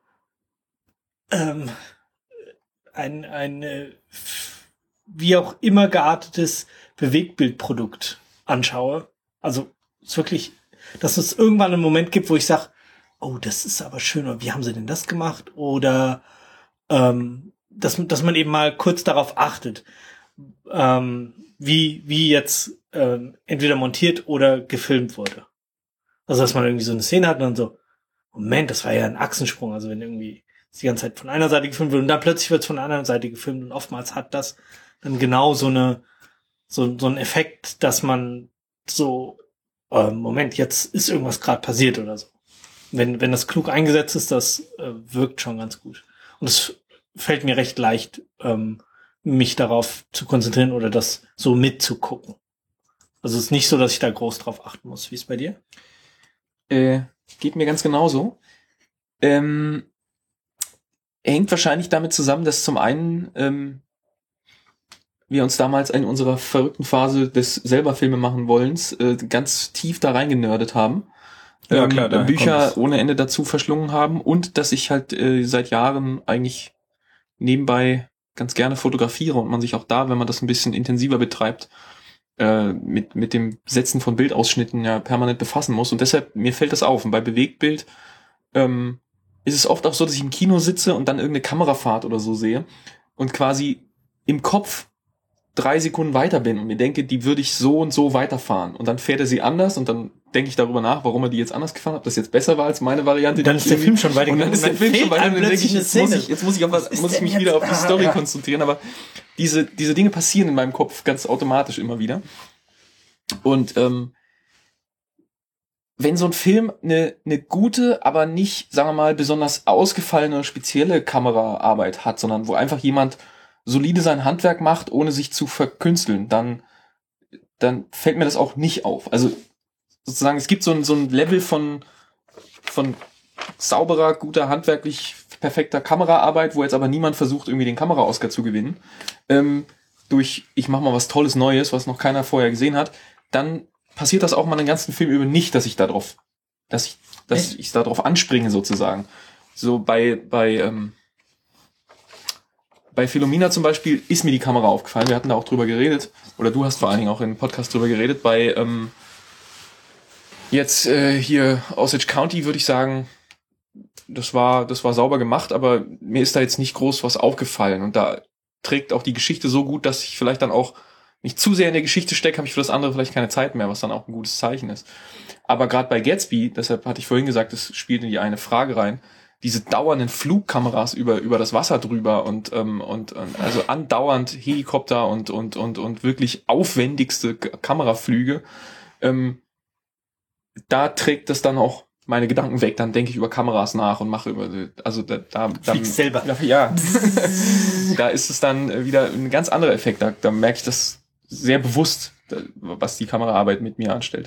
ein wie auch immer geartetes Bewegtbildprodukt anschaue. Also es ist wirklich, dass es irgendwann einen Moment gibt, wo ich sage, oh, das ist aber schön, oder wie haben sie denn das gemacht? Oder dass man eben mal kurz darauf achtet, wie jetzt entweder montiert oder gefilmt wurde. Also dass man irgendwie so eine Szene hat und dann so, Moment, das war ja ein Achsensprung. Also wenn irgendwie die ganze Zeit von einer Seite gefilmt wird und dann plötzlich wird es von der anderen Seite gefilmt und oftmals hat das dann genau so ein Effekt, dass man so, Moment, jetzt ist irgendwas gerade passiert oder so. Wenn das klug eingesetzt ist, das wirkt schon ganz gut. Und es fällt mir recht leicht, mich darauf zu konzentrieren oder das so mitzugucken. Also es ist nicht so, dass ich da groß drauf achten muss. Wie ist es bei dir? Geht mir ganz genauso. Hängt wahrscheinlich damit zusammen, dass zum einen wir uns damals in unserer verrückten Phase des selber Filme machen wollens ganz tief da reingenördet haben. Ja, klar, da Bücher ohne Ende dazu verschlungen haben und dass ich halt seit Jahren eigentlich nebenbei ganz gerne fotografiere und man sich auch da, wenn man das ein bisschen intensiver betreibt, mit dem Setzen von Bildausschnitten ja permanent befassen muss. Und deshalb, mir fällt das auf. Und bei Bewegtbild ist es oft auch so, dass ich im Kino sitze und dann irgendeine Kamerafahrt oder so sehe und quasi im Kopf 3 Sekunden weiter bin und mir denke, die würde ich so und so weiterfahren. Und dann fährt er sie anders und dann denke ich darüber nach, warum er die jetzt anders gefahren hat, ob das jetzt besser war als meine Variante. Dann ist der Film schon weiter. Und dann ist der Film schon weiter und dann denke ich, jetzt muss ich mich wieder auf die Story konzentrieren. Aber diese Dinge passieren in meinem Kopf ganz automatisch immer wieder. Und wenn so ein Film eine gute, aber nicht, sagen wir mal, besonders ausgefallene, spezielle Kameraarbeit hat, sondern wo einfach jemand solide sein Handwerk macht, ohne sich zu verkünsteln, dann fällt mir das auch nicht auf. Also sozusagen, es gibt so ein Level von sauberer, guter, handwerklich perfekter Kameraarbeit, wo jetzt aber niemand versucht, irgendwie den Kamera-Oscar zu gewinnen, durch, ich mach mal was Tolles Neues, was noch keiner vorher gesehen hat, dann passiert das auch mal den ganzen Film über nicht, dass ich darauf anspringe sozusagen. So bei Philomena zum Beispiel ist mir die Kamera aufgefallen. Wir hatten da auch drüber geredet. Oder du hast vor allen Dingen auch im Podcast drüber geredet. Bei hier Osage County würde ich sagen, das war sauber gemacht, aber mir ist da jetzt nicht groß was aufgefallen. Und da trägt auch die Geschichte so gut, dass ich vielleicht dann auch nicht zu sehr in der Geschichte stecke, habe ich für das andere vielleicht keine Zeit mehr, was dann auch ein gutes Zeichen ist. Aber gerade bei Gatsby, deshalb hatte ich vorhin gesagt, das spielt in die eine Frage rein, diese dauernden Flugkameras über das Wasser drüber und also andauernd Helikopter und wirklich aufwendigste Kameraflüge, da trägt das dann auch meine Gedanken weg, dann denke ich über Kameras nach und mache Fliegst selber. Ja, da ist es dann wieder ein ganz anderer Effekt, da merke ich das sehr bewusst, was die Kameraarbeit mit mir anstellt.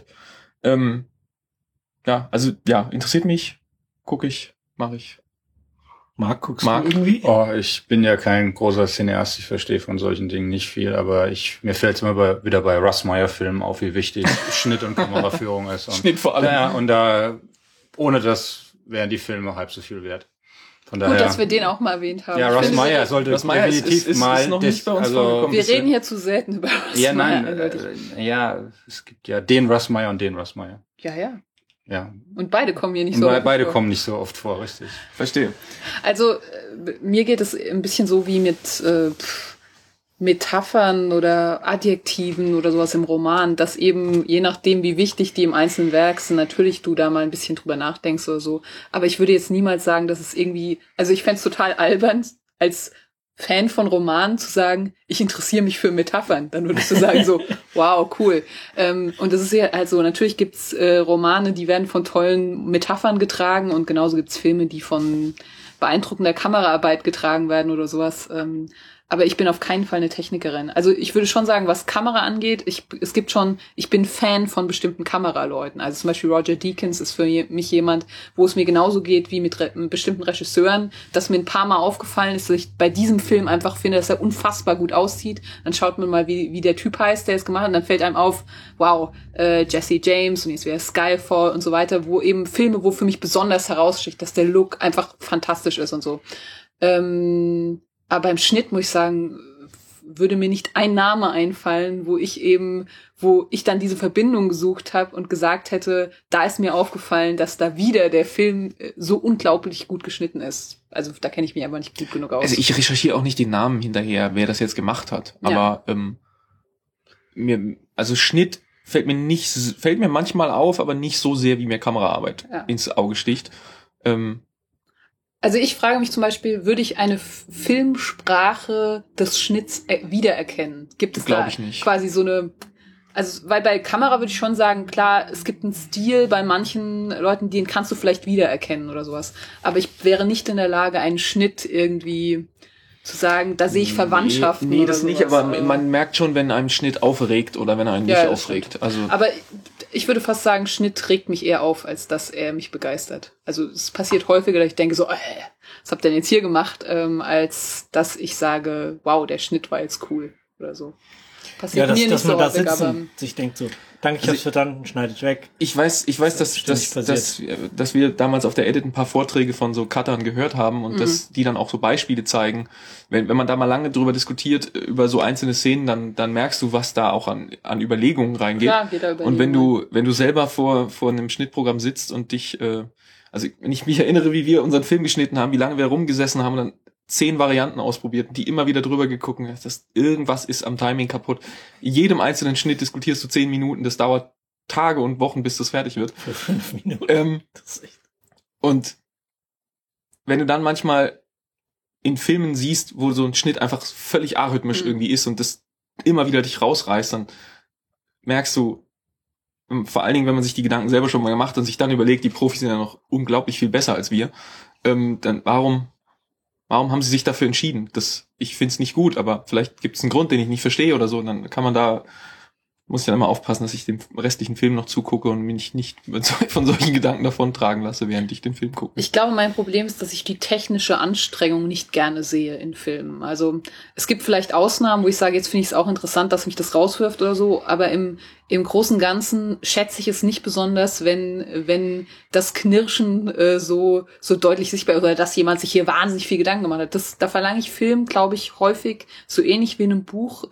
Interessiert mich, gucke ich, mache ich. Marc, guckst du irgendwie? Oh, ich bin ja kein großer Cineast, ich verstehe von solchen Dingen nicht viel, aber mir fällt es immer wieder bei Russ Meyer Filmen auf, wie wichtig Schnitt und Kameraführung ist. Und, Schnitt vor allem. Ja, und da, ohne das wären die Filme halb so viel wert. Von daher, gut, dass wir den auch mal erwähnt haben. Ja, Russ Meyer sollte definitiv ist mal noch nicht bei uns vorgekommen. Wir reden hier zu selten über Russ Meyer. Es gibt ja den Russ Meyer und den Russ Meyer. Ja. Ja. Und beide kommen hier nicht so oft vor. Beide kommen nicht so oft vor, richtig. Verstehe. Also mir geht es ein bisschen so wie mit Metaphern oder Adjektiven oder sowas im Roman, dass eben, je nachdem, wie wichtig die im einzelnen Werk sind, natürlich du da mal ein bisschen drüber nachdenkst oder so. Aber ich würde jetzt niemals sagen, dass es irgendwie, also ich fänd's total albern, als Fan von Romanen zu sagen, ich interessiere mich für Metaphern. Dann würdest du sagen so, wow, cool. Und das ist ja halt so, natürlich gibt's Romane, die werden von tollen Metaphern getragen und genauso gibt's Filme, die von beeindruckender Kameraarbeit getragen werden oder sowas. Aber ich bin auf keinen Fall eine Technikerin. Also ich würde schon sagen, was Kamera angeht, ich bin Fan von bestimmten Kameraleuten. Also zum Beispiel Roger Deakins ist für mich jemand, wo es mir genauso geht wie mit bestimmten Regisseuren, dass mir ein paar Mal aufgefallen ist, dass ich bei diesem Film einfach finde, dass er unfassbar gut aussieht. Dann schaut man mal, wie der Typ heißt, der es gemacht hat, und dann fällt einem auf, wow, Jesse James und jetzt wieder Skyfall und so weiter, wo eben Filme, wo für mich besonders heraussticht, dass der Look einfach fantastisch ist und so. Aber beim Schnitt muss ich sagen, würde mir nicht ein Name einfallen, wo ich dann diese Verbindung gesucht habe und gesagt hätte, da ist mir aufgefallen, dass da wieder der Film so unglaublich gut geschnitten ist. Also da kenne ich mich aber nicht gut genug aus. Also ich recherchiere auch nicht den Namen hinterher, wer das jetzt gemacht hat. Ja. Aber Schnitt fällt mir manchmal auf, aber nicht so sehr, wie mir Kameraarbeit ins Auge sticht. Also ich frage mich zum Beispiel, würde ich eine Filmsprache des Schnitts wiedererkennen? Gibt es da ich nicht. quasi so eine, also weil bei Kamera würde ich schon sagen, klar, es gibt einen Stil bei manchen Leuten, den kannst du vielleicht wiedererkennen oder sowas. Aber ich wäre nicht in der Lage, einen Schnitt irgendwie zu sagen, da sehe ich Verwandtschaften. Nee, oder das sowas. nicht, aber man merkt schon, wenn einem Schnitt aufregt oder wenn er einen nicht aufregt. Also aber ich würde fast sagen, Schnitt regt mich eher auf, als dass er mich begeistert. Also es passiert häufiger, dass ich denke so, was habt ihr denn jetzt hier gemacht, als dass ich sage, wow, der Schnitt war jetzt cool oder so. Passiert mir nicht dass man so da häufig, sitzt aber und sich denkt so, danke, ich hab's verstanden, schneidet weg. Ich weiß, dass wir damals auf der Edit ein paar Vorträge von so Cuttern gehört haben und dass die dann auch so Beispiele zeigen. Wenn man da mal lange drüber diskutiert, über so einzelne Szenen, dann merkst du, was da auch an Überlegungen reingeht. klar, geht da Und wenn du selber vor einem Schnittprogramm sitzt und dich, also wenn ich mich erinnere, wie wir unseren Film geschnitten haben, wie lange wir rumgesessen haben und dann 10 Varianten ausprobiert, die immer wieder drüber geguckt, dass irgendwas ist am Timing kaputt. In jedem einzelnen Schnitt diskutierst du 10 Minuten, das dauert Tage und Wochen, bis das fertig wird. Für 5 Minuten. Das ist echt. Und wenn du dann manchmal in Filmen siehst, wo so ein Schnitt einfach völlig arrhythmisch irgendwie ist und das immer wieder dich rausreißt, dann merkst du, vor allen Dingen, wenn man sich die Gedanken selber schon mal gemacht hat und sich dann überlegt, die Profis sind ja noch unglaublich viel besser als wir, dann warum haben sie sich dafür entschieden? Ich finde es nicht gut, aber vielleicht gibt es einen Grund, den ich nicht verstehe oder so. Und dann muss ich dann immer aufpassen, dass ich dem restlichen Film noch zugucke und mich nicht von solchen Gedanken davontragen lasse, während ich den Film gucke. Ich glaube, mein Problem ist, dass ich die technische Anstrengung nicht gerne sehe in Filmen. Also es gibt vielleicht Ausnahmen, wo ich sage, jetzt finde ich es auch interessant, dass mich das rauswirft oder so, aber im Großen und Ganzen schätze ich es nicht besonders, wenn das Knirschen so deutlich sichtbar ist oder dass jemand sich hier wahnsinnig viel Gedanken gemacht hat. Da verlange ich Film, glaube ich, häufig so ähnlich wie in einem Buch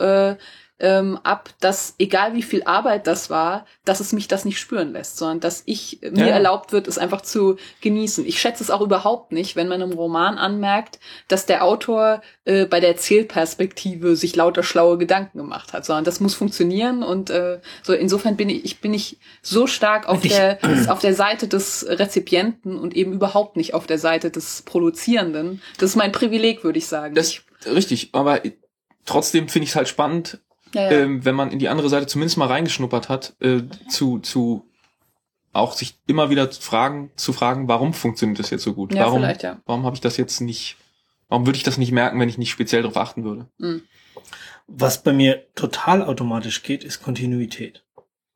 ab, dass egal wie viel Arbeit das war, dass es mich das nicht spüren lässt, sondern dass mir erlaubt wird, es einfach zu genießen. Ich schätze es auch überhaupt nicht, wenn man im Roman anmerkt, dass der Autor bei der Erzählperspektive sich lauter schlaue Gedanken gemacht hat, sondern das muss funktionieren und so insofern bin ich so stark auf der Seite des Rezipienten und eben überhaupt nicht auf der Seite des Produzierenden. Das ist mein Privileg, würde ich sagen. Das richtig, aber trotzdem finde ich es halt spannend, wenn man in die andere Seite zumindest mal reingeschnuppert hat, zu auch sich immer wieder zu fragen, warum funktioniert das jetzt so gut? Ja, warum habe ich das jetzt nicht, warum würde ich das nicht merken, wenn ich nicht speziell darauf achten würde? Mhm. Was bei mir total automatisch geht, ist Kontinuität.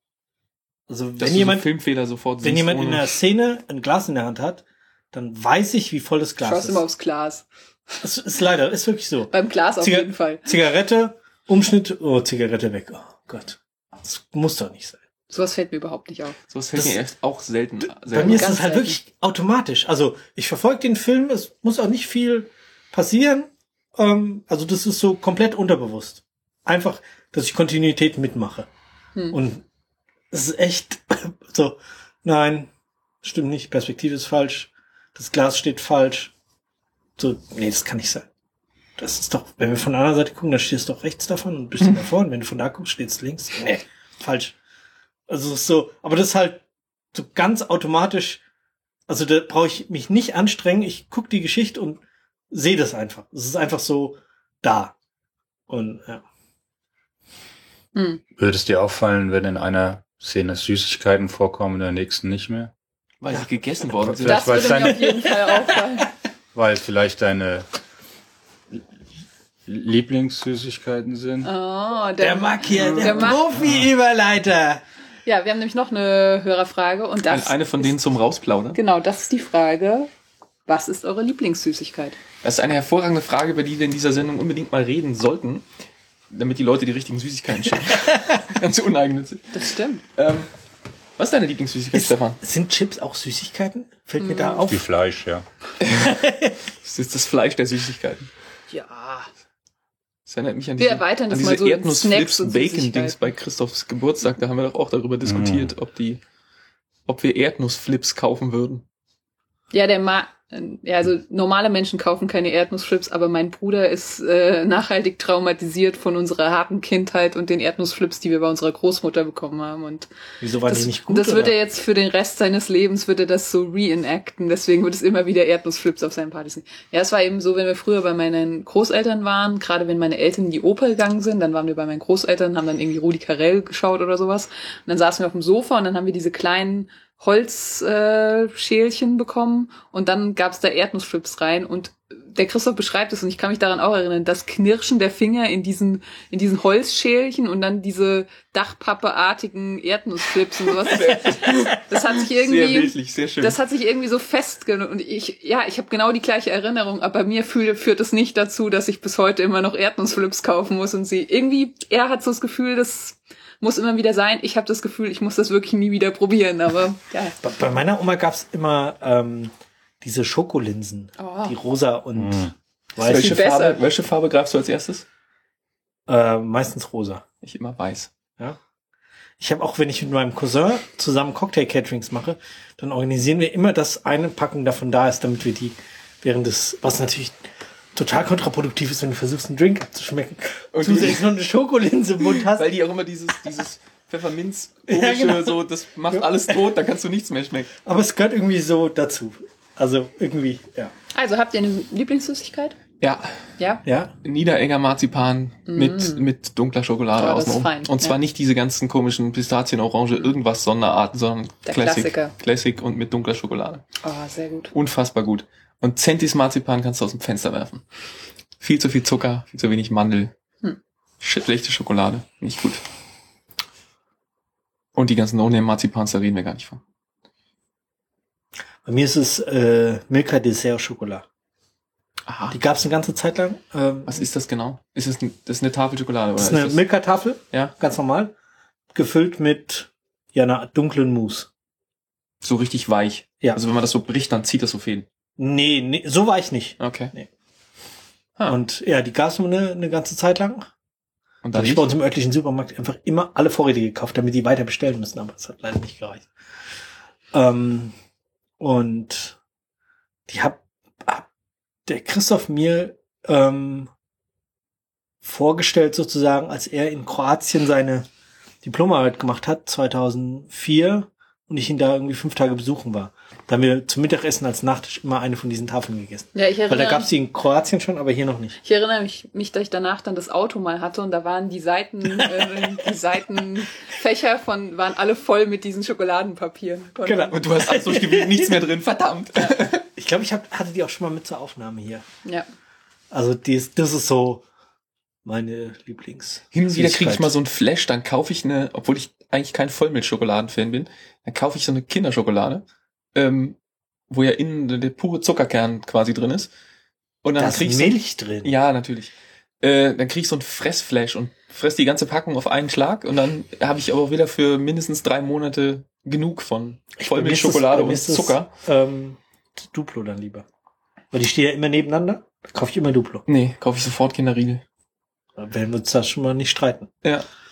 Also wenn jemand Filmfehler sofort wenn jemand in einer Szene ein Glas in der Hand hat, dann weiß ich, wie voll das Glas ist. Schaust immer aufs Glas. Das ist leider, ist wirklich so. Beim Glas auf jeden Fall. Zigarette, Umschnitt, Zigarette weg. Oh Gott. Das muss doch nicht sein. Sowas fällt mir überhaupt nicht auf. Sowas fällt mir echt auch selten. Bei mir ist es halt wirklich automatisch. Also ich verfolge den Film, es muss auch nicht viel passieren. Also das ist so komplett unterbewusst. Einfach, dass ich Kontinuität mitmache. Und es ist echt so, nein, stimmt nicht, Perspektive ist falsch, das Glas steht falsch. So, nee, das kann nicht sein. das ist doch, wenn wir von der anderen Seite gucken, dann stehst du doch rechts davon und ein bisschen davor. Und wenn du von da guckst, stehst du links. Nee, falsch. Also es ist so, aber das ist halt so ganz automatisch, also da brauche ich mich nicht anstrengen. Ich gucke die Geschichte und sehe das einfach. Es ist einfach so da. Und ja. Würde es dir auffallen, wenn in einer Szene Süßigkeiten vorkommen, in der nächsten nicht mehr? Weil sie gegessen worden sind. Das würde mir auf jeden Fall auffallen. Weil vielleicht deine Lieblingssüßigkeiten sind? Oh, Der der Profi-Überleiter. Ja, wir haben nämlich noch eine Hörerfrage und das Eine von denen zum Rausplaudern. Genau, das ist die Frage, was ist eure Lieblingssüßigkeit? Das ist eine hervorragende Frage, über die wir in dieser Sendung unbedingt mal reden sollten, damit die Leute die richtigen Süßigkeiten schicken. Ganz uneigennützig. Das stimmt. Was ist deine Lieblingssüßigkeit, Stefan? Sind Chips auch Süßigkeiten? Fällt mir da auf. Wie Fleisch, ja. Das ist das Fleisch der Süßigkeiten. Ja. Das erinnert mich an Wir diese, erweitern an das diese mal so in Erdnussflips Snacks und Bacon-Dings Süßigkeiten. bei Christophs Geburtstag. Da haben wir doch auch darüber diskutiert, ob wir Erdnussflips kaufen würden. Ja, also normale Menschen kaufen keine Erdnussflips, aber mein Bruder ist nachhaltig traumatisiert von unserer harten Kindheit und den Erdnussflips, die wir bei unserer Großmutter bekommen haben. Und Wieso waren die nicht gut? das wird oder? er jetzt für den Rest seines Lebens, wird er das so reenacten. Deswegen wird es immer wieder Erdnussflips auf seinen Partys geben. Ja, es war eben so, wenn wir früher bei meinen Großeltern waren, gerade wenn meine Eltern in die Oper gegangen sind, dann waren wir bei meinen Großeltern, haben dann irgendwie Rudi Carrell geschaut oder sowas. Und dann saßen wir auf dem Sofa und dann haben wir diese kleinen Holzschälchen bekommen und dann gab's da Erdnussflips rein und der Christoph beschreibt es und ich kann mich daran auch erinnern, das Knirschen der Finger in diesen Holzschälchen und dann diese Dachpappe-artigen Erdnussflips und sowas. Das hat sich irgendwie, Sehr bildlich, sehr schön. das hat sich irgendwie so festgenommen und ich habe genau die gleiche Erinnerung, aber bei mir führt es nicht dazu, dass ich bis heute immer noch Erdnussflips kaufen muss und er hat so das Gefühl, das muss immer wieder sein. Ich habe das Gefühl, ich muss das wirklich nie wieder probieren, aber ja. Bei meiner Oma gab's immer diese Schokolinsen, die rosa und weiß. Welche Farbe greifst du als erstes? Meistens rosa. Ich immer weiß. Ja. Ich habe auch, wenn ich mit meinem Cousin zusammen Cocktail-Caterings mache, dann organisieren wir immer, dass eine Packung davon da ist, damit wir die während des, was natürlich total kontraproduktiv ist, wenn du versuchst, einen Drink abzuschmecken und zusätzlich noch eine Schokolinse im Mund hast. Weil die auch immer dieses Pfefferminz Ja, genau. so, das macht alles tot, da kannst du nichts mehr schmecken. Aber es gehört irgendwie so dazu. Also irgendwie, ja. Also habt ihr eine Lieblingssüßigkeit? Ja, Ja? Ja? Niederegger Marzipan mit dunkler Schokolade Oh, das ist außenrum. fein, Und zwar ja. nicht diese ganzen komischen Pistazien, Orange, irgendwas Sonderarten, sondern Der Classic. Klassiker. Classic und mit dunkler Schokolade. Oh, sehr gut. Unfassbar gut. Und Centis Marzipan kannst du aus dem Fenster werfen. Viel zu viel Zucker, viel zu wenig Mandel. Schlechte Schokolade. Nicht gut. Und die ganzen No-Name-Marzipans, da reden wir gar nicht von. Bei mir ist es Milka Dessert Schokolade. Aha. Die gab's eine ganze Zeit lang. Was ist das genau? Das ist eine Tafel Schokolade, oder? Das ist eine Milka-Tafel, Ja. ganz normal, gefüllt mit einer dunklen Mousse. So richtig weich. Ja. Also wenn man das so bricht, dann zieht das so Fäden. Nee, so war ich nicht. Okay. Nee. Ah. Und ja, die gab's nur eine ganze Zeit lang. Und Da dann habe ich nicht? bei uns im örtlichen Supermarkt einfach immer alle Vorräte gekauft, damit die weiter bestellen müssen, aber es hat leider nicht gereicht. Und die hat der Christoph mir vorgestellt sozusagen, als er in Kroatien seine Diplomarbeit gemacht hat, 2004, und ich ihn da irgendwie 5 Tage besuchen war. Da haben wir zum Mittagessen als Nachtisch immer eine von diesen Tafeln gegessen. Ja, ich Weil da erinnere, gab's die in Kroatien schon, aber hier noch nicht. ich erinnere mich, dass ich danach dann das Auto mal hatte und da waren die Seitenfächer waren alle voll mit diesen Schokoladenpapieren. Genau. Und du hast alles durchgeblieben, nichts mehr drin, verdammt. Ich glaube, hatte die auch schon mal mit zur Aufnahme hier. Ja. Also das ist so meine Lieblings. Hin und wieder kriege ich mal so ein Flash, dann kaufe ich obwohl ich eigentlich kein Vollmilchschokoladen-Fan bin, dann kaufe ich so eine Kinderschokolade, wo ja innen der pure Zuckerkern quasi drin ist. Und dann Da ist krieg ich Milch drin. Ja, natürlich. Dann krieg ich so ein Fressflash und fress die ganze Packung auf einen Schlag und dann habe ich aber wieder für mindestens 3 Monate genug von Vollmilchschokolade und Zucker. Duplo dann lieber. Weil die stehen ja immer nebeneinander. Da kaufe ich immer Duplo. Nee, kaufe ich sofort Kinderriegel. Da werden wir uns da schon mal nicht streiten. Ja.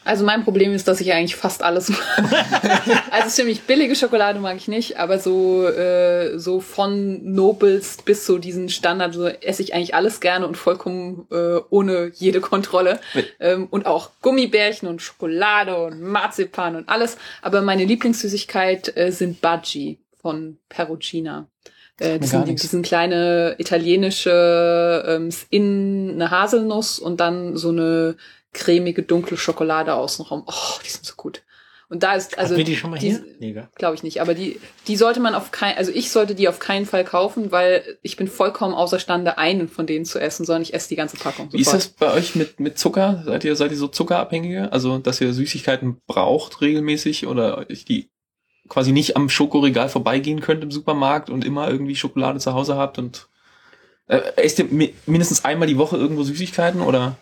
Also mein Problem ist, dass ich eigentlich fast alles also ziemlich billige Schokolade mag ich nicht, aber so von nobelst bis zu diesen Standard, so esse ich eigentlich alles gerne und vollkommen ohne jede Kontrolle. Und auch Gummibärchen und Schokolade und Marzipan und alles. Aber meine Lieblingssüßigkeit sind Budgie von Perugina. Das sind kleine italienische, innen eine Haselnuss und dann so eine cremige, dunkle Schokolade außenrum. Oh, die sind so gut. Und da ist, also. Hatten wir die schon mal hier? Nee, glaube ich nicht. Aber die sollte man ich sollte die auf keinen Fall kaufen, weil ich bin vollkommen außerstande, einen von denen zu essen, sondern ich esse die ganze Packung. Wie ist das bei euch mit Zucker? Seid ihr so Zuckerabhängige? Also, dass ihr Süßigkeiten braucht regelmäßig oder die quasi nicht am Schokoregal vorbeigehen könnt im Supermarkt und immer irgendwie Schokolade zu Hause habt und esst ihr mindestens einmal die Woche irgendwo Süßigkeiten oder?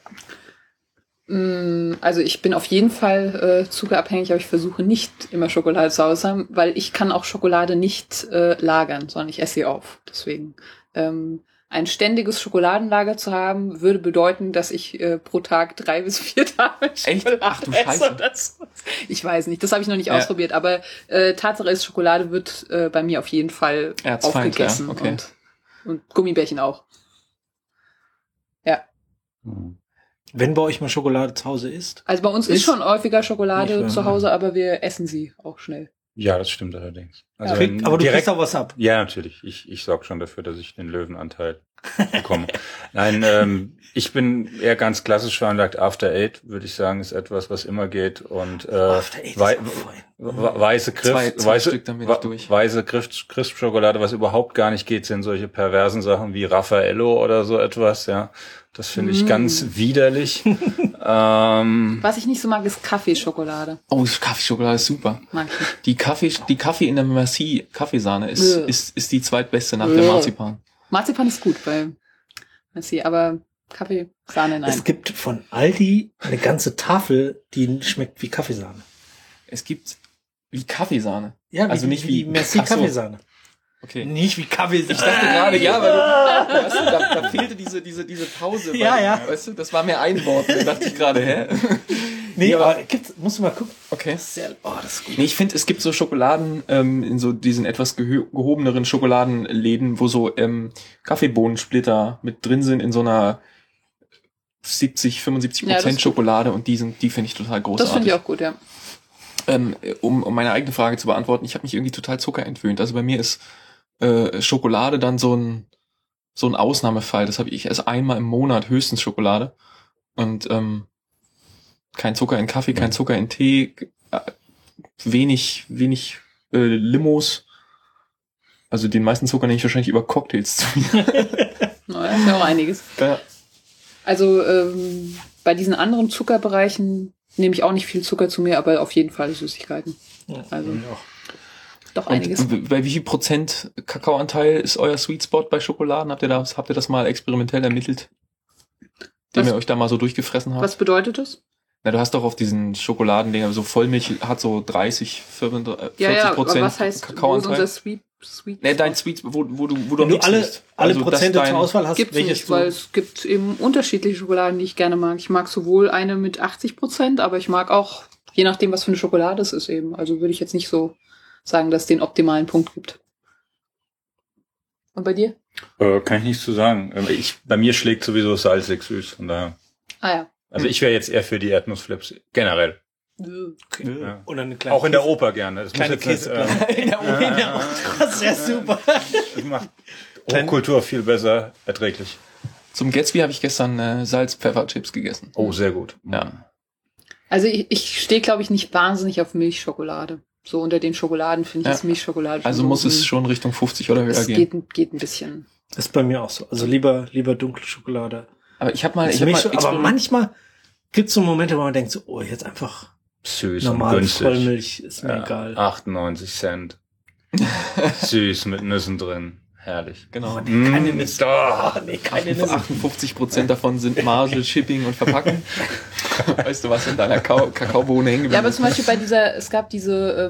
Also ich bin auf jeden Fall zuckerabhängig, aber ich versuche nicht immer Schokolade zu Hause zu haben, weil ich kann auch Schokolade nicht lagern, sondern ich esse sie auf. Deswegen ein ständiges Schokoladenlager zu haben, würde bedeuten, dass ich pro Tag 3 bis 4 Tage Schokolade Ach du Scheiße. esse. Ich weiß nicht, das habe ich noch nicht ausprobiert, aber Tatsache ist, Schokolade wird bei mir auf jeden Fall aufgegessen. Ja, okay. Und Gummibärchen auch. Ja. Wenn bei euch mal Schokolade zu Hause ist? Also bei uns ist schon häufiger Schokolade zu Hause, aber wir essen sie auch schnell. Ja, das stimmt allerdings. Also aber du kriegst auch was ab. Ja, natürlich. Ich sorge schon dafür, dass ich den Löwenanteil bekomme. Nein, ich bin eher ganz klassisch veranlagt. After Eight, würde ich sagen, ist etwas, was immer geht. Und weiße Crisp-Schokolade, was überhaupt gar nicht geht, sind solche perversen Sachen wie Raffaello oder so etwas, ja. Das finde ich ganz widerlich. Was ich nicht so mag, ist Kaffeeschokolade. Oh, Kaffeeschokolade ist super. Mag ich nicht. Die Kaffee in der Merci Kaffeesahne ist die zweitbeste nach der Marzipan. Marzipan ist gut bei Merci, aber Kaffeesahne nein. Es gibt von Aldi eine ganze Tafel, die schmeckt wie Kaffeesahne. Es gibt wie Kaffeesahne? Ja, also nicht wie Merci Kaffeesahne. Okay. Nicht wie Kaffeesahne. Ich dachte gerade, ja, weil weißt du, da fehlte diese Pause. Ja. Weißt du, das war mir ein Wort. Da dachte ich gerade, hä? Nee, aber musst du mal gucken. Okay. Das ist gut. Nee, ich finde, es gibt so Schokoladen in so diesen etwas gehobeneren Schokoladenläden, wo so Kaffeebohnensplitter mit drin sind in so einer 70-75% Schokolade und die finde ich total großartig. Das finde ich auch gut, ja. Um meine eigene Frage zu beantworten, ich habe mich irgendwie total Zucker entwöhnt. Also bei mir ist Schokolade dann so ein Ausnahmefall. Das habe ich erst einmal im Monat höchstens Schokolade und kein Zucker in Kaffee, kein Zucker in Tee, wenig Limos. Also den meisten Zucker nehme ich wahrscheinlich über Cocktails zu mir. Naja, ist ja auch einiges. Ja. Also bei diesen anderen Zuckerbereichen nehme ich auch nicht viel Zucker zu mir, aber auf jeden Fall Süßigkeiten. Also doch einiges. Und bei wie viel Prozent Kakaoanteil ist euer Sweet Spot bei Schokoladen? Habt ihr das mal experimentell ermittelt? Den ihr euch da mal so durchgefressen habt? Was bedeutet das? Na, du hast doch auf diesen Schokoladendinger, so Vollmilch hat so 30, 40%. Ja, aber was heißt, Kakaoanteil? wo ist unser Sweet? Nee, dein Sweet, wo du wenn du alle also, Prozente zur Auswahl hast, gibt's nicht, weil es gibt eben unterschiedliche Schokoladen, die ich gerne mag. Ich mag sowohl eine mit 80%, aber ich mag auch, je nachdem, was für eine Schokolade es ist eben. Also würde ich jetzt nicht so sagen, dass es den optimalen Punkt gibt. Und bei dir? Kann ich nichts zu sagen. Bei mir schlägt sowieso salzig süß, von daher. Ah ja. Also ich wäre jetzt eher für die Erdnussflips, generell. Okay. Ja. Und eine kleine Auch in der Oper gerne. Das kleine muss jetzt Käse. In der Oper. Das ist ja super. Das macht Hochkultur viel besser erträglich. Zum Gatsby habe ich gestern Salz-Pfeffer-Chips gegessen. Oh, sehr gut. Ja. Also ich stehe, glaube ich, nicht wahnsinnig auf Milchschokolade. So unter den Schokoladen finde ich Milchschokolade. Also muss es schon Richtung 50 oder höher gehen. Geht ein bisschen. Das ist bei mir auch so. Also lieber dunkle Schokolade. Aber aber manchmal gibt es so Momente, wo man denkt so, oh, jetzt einfach süß normal und günstig. Vollmilch ist mir egal. 98 Cent. Süß mit Nüssen drin. Herrlich. Genau. Keine Nüsse. Keine Nüsse. 58% davon sind Marge, Shipping und Verpacken. Weißt du, was in deiner Kakaobohne hängen geblieben ist? Ja, aber zum Beispiel es gab diese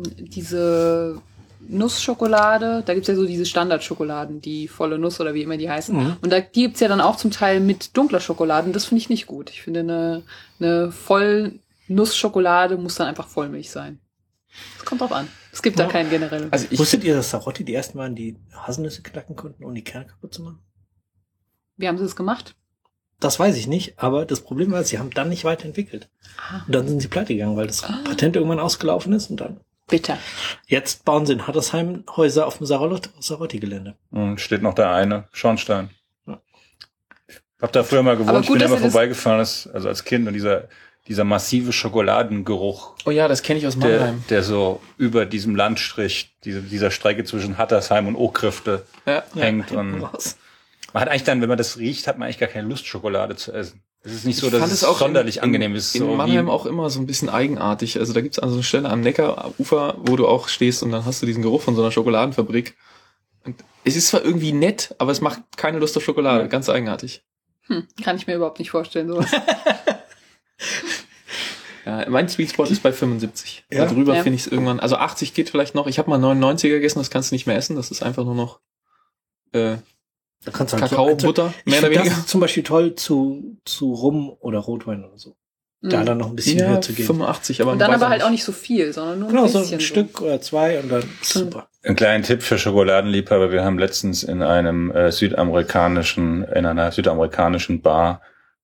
Nussschokolade, da gibt's ja so diese Standardschokoladen, die volle Nuss oder wie immer die heißen. Mhm. Und die gibt's ja dann auch zum Teil mit dunkler Schokolade und das finde ich nicht gut. Ich finde eine voll Nussschokolade muss dann einfach Vollmilch sein. Es kommt drauf an. Es gibt da keinen generellen. Also Wusstet ihr, dass Sarotti die ersten waren, die Haselnüsse knacken konnten, ohne die Kerne kaputt zu machen? Wie haben sie das gemacht? Das weiß ich nicht, aber das Problem war, sie haben dann nicht weiterentwickelt. Und dann sind sie pleite gegangen, weil das Patent irgendwann ausgelaufen ist und dann. Bitter. Jetzt bauen sie in Hattersheim Häuser auf dem Sarotti-Gelände. Steht noch der eine Schornstein. Ja. Hab da früher mal Aber gewohnt, ich gut, bin dass immer ihr das- vorbeigefahren, also als Kind, und dieser massive Schokoladengeruch, Oh ja, das kenne ich aus Mannheim. der so über diesem Landstrich, dieser Strecke zwischen Hattersheim und Okrifte Ja. hängt. Ja, Und raus. man hat eigentlich dann, wenn man das riecht, hat man eigentlich gar keine Lust, Schokolade zu essen. Es ist nicht so, Ich dass fand es es auch sonderlich in angenehm ist. So Mannheim wie, auch immer so ein bisschen eigenartig. Also da gibt's also eine Stelle am Neckarufer, wo du auch stehst und dann hast du diesen Geruch von so einer Schokoladenfabrik. Und es ist zwar irgendwie nett, aber es macht keine Lust auf Schokolade. Ja. Ganz eigenartig. Kann ich mir überhaupt nicht vorstellen, sowas. Ja, mein Sweet Spot ist bei 75. Ja? Darüber Ja. finde ich es irgendwann, also 80 geht vielleicht noch. Ich habe mal 99er gegessen, das kannst du nicht mehr essen. Das ist einfach nur noch Da kannst du halt Kakao, Butter, ich mehr oder find weniger. das zum Beispiel toll zu Rum oder Rotwein oder so. Da Mhm. dann noch ein bisschen Ja, höher zu gehen. 85, aber Und dann weiß aber ich halt auch nicht so viel, sondern nur ein Genau, so bisschen. ein Stück oder zwei und dann super. ein kleiner Tipp für Schokoladenliebhaber. Wir haben letztens in einer südamerikanischen Bar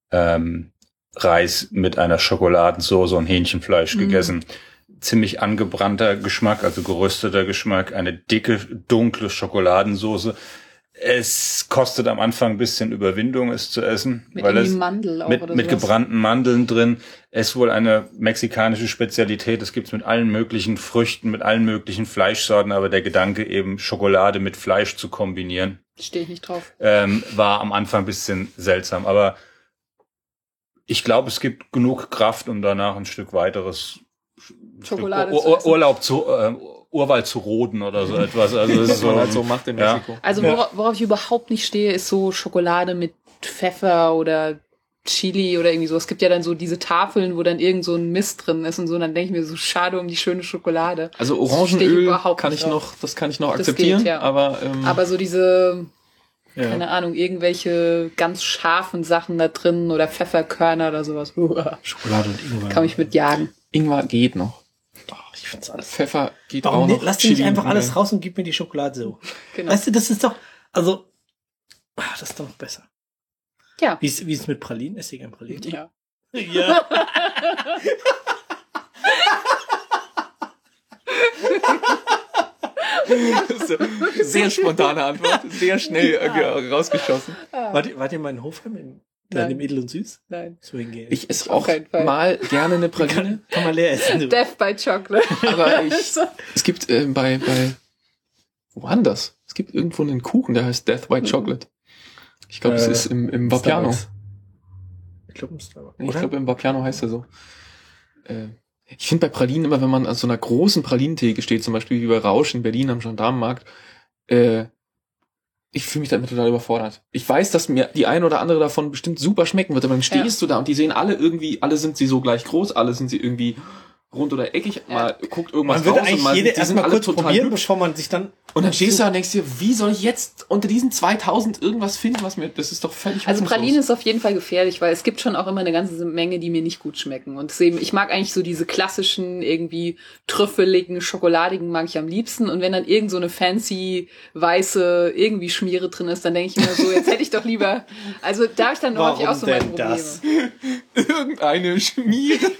Reis mit einer Schokoladensoße und Hähnchenfleisch gegessen. Ziemlich angebrannter Geschmack, also gerösteter Geschmack, eine dicke, dunkle Schokoladensoße. Es kostet am Anfang ein bisschen Überwindung, es zu essen, Mit weil irgendwie es Mandel auch mit oder mit sowas. gebrannten Mandeln drin. Es ist wohl eine mexikanische Spezialität. Es gibt's mit allen möglichen Früchten, mit allen möglichen Fleischsorten, aber der Gedanke eben Schokolade mit Fleisch zu kombinieren, Stehe ich nicht drauf. war am Anfang ein bisschen seltsam. Aber ich glaube, es gibt genug Kraft, um danach ein Stück weiteres Schokolade Stück zu essen. Urlaub zu Urwald zu roden oder so etwas. Also es ist was man so, halt so macht in ja. Mexiko. Also worauf ich überhaupt nicht stehe, ist so Schokolade mit Pfeffer oder Chili oder irgendwie so. Es gibt ja dann so diese Tafeln, wo dann irgend so ein Mist drin ist und so. Und dann denke ich mir so, schade um die schöne Schokolade. Also Stehe ich Orangenöl überhaupt kann nicht ich drauf. noch, das kann ich noch Das akzeptieren, geht, ja. aber Aber so diese, Ja. keine Ahnung, irgendwelche ganz scharfen Sachen da drin oder Pfefferkörner oder sowas. Schokolade und Ingwer. Kann mich mit jagen. Ingwer geht noch. Ich find's alles. Pfeffer geht Warum auch nicht? noch. Lass dir nicht Chili einfach alles und- raus und gib mir die Schokolade so. Genau. Weißt du, das ist doch, also, das ist doch noch besser. Ja. Wie ist mit Pralinen? Ist hier gern Pralinen? Ja. Ja. Sehr spontane Antwort, sehr schnell rausgeschossen. Wart ihr mal in Hofheim? Da Nein. im Edel und Süß? Nein. So hingehen. Ich esse Auf auch keinen Fall. mal gerne eine Praline, kann man leer essen. Du. Death by Chocolate. aber es gibt wo war denn das? Es gibt irgendwo einen Kuchen, der heißt Death by Chocolate. Ich glaube, es ist im Vapiano. Starbucks. Ich glaube, im Starbucks. Ich Oder? glaube, im Vapiano heißt er so. Ich finde bei Pralinen immer, wenn man an so einer großen Pralinentheke steht, zum Beispiel wie bei Rausch in Berlin am Gendarmenmarkt, ich fühle mich damit total überfordert. Ich weiß, dass mir die eine oder andere davon bestimmt super schmecken wird, aber dann stehst du da und die sehen alle sind sie so gleich groß, alle sind sie irgendwie rund oder eckig, mal guckt irgendwas Man würde raus und eigentlich mal, jede die sind erstmal alle kurz total probieren, hübsch. bevor man sich dann... Und dann stehst du da und denkst dir, wie soll ich jetzt unter diesen 2000 irgendwas finden, das ist doch völlig Also hoffnungslos. Praline ist auf jeden Fall gefährlich, weil es gibt schon auch immer eine ganze Menge, die mir nicht gut schmecken. Und deswegen, ich mag eigentlich so diese klassischen, irgendwie trüffeligen, schokoladigen mag ich am liebsten. Und wenn dann irgend so eine fancy, weiße, irgendwie Schmiere drin ist, dann denke ich immer so, jetzt hätte ich doch lieber, also da habe ich dann häufig auch so meine denn Probleme. das? Irgendeine Schmiere.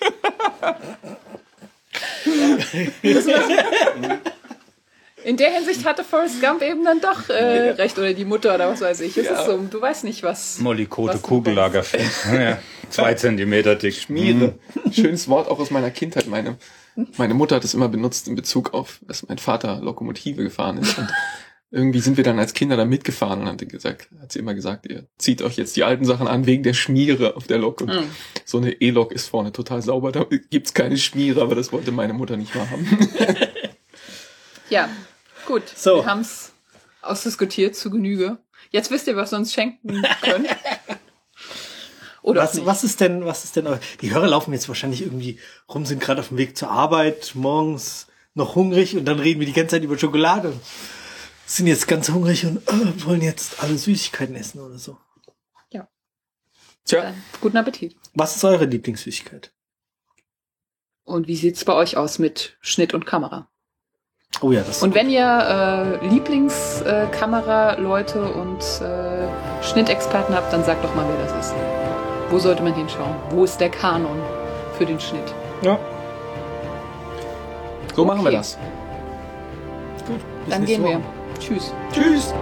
In der Hinsicht hatte Forrest Gump eben dann doch recht, oder die Mutter oder was weiß ich. Es Ja. ist so, du weißt nicht, was... Molly Kote Was du Kugellagerfett. Ja, 2 Zentimeter dick. Schmiere. Schönes Wort auch aus meiner Kindheit. Meine Mutter hat es immer benutzt in Bezug auf, dass mein Vater Lokomotive gefahren ist. Und irgendwie sind wir dann als Kinder da mitgefahren und hat sie immer gesagt, ihr zieht euch jetzt die alten Sachen an wegen der Schmiere auf der Lok. Und so eine E-Lok ist vorne total sauber, da gibt's keine Schmiere, aber das wollte meine Mutter nicht mal haben. Ja, gut. So. Wir haben es ausdiskutiert zu Genüge. Jetzt wisst ihr, was wir uns schenken können. Oder auch nicht. Was ist denn, die Hörer laufen jetzt wahrscheinlich irgendwie rum, sind gerade auf dem Weg zur Arbeit, morgens noch hungrig und dann reden wir die ganze Zeit über Schokolade. Sind jetzt ganz hungrig und wollen jetzt alle Süßigkeiten essen oder so. Tja, Guten Appetit. Was ist eure Lieblingssüßigkeit? Und wie sieht's bei euch aus mit Schnitt und Kamera? Oh ja, das. Und wenn ihr Lieblingskamera-Leute und Schnittexperten habt, dann sagt doch mal, wer das ist. Wo sollte man hinschauen? Wo ist der Kanon für den Schnitt? Ja. So machen wir Okay. das. Gut. Bis Dann nächste gehen wir. Woche. Tschüss. Tschüss.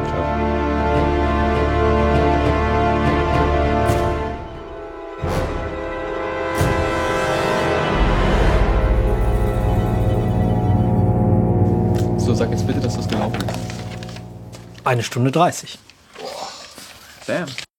So, sag jetzt bitte, dass das gelaufen ist. 1 Stunde 30. Damn.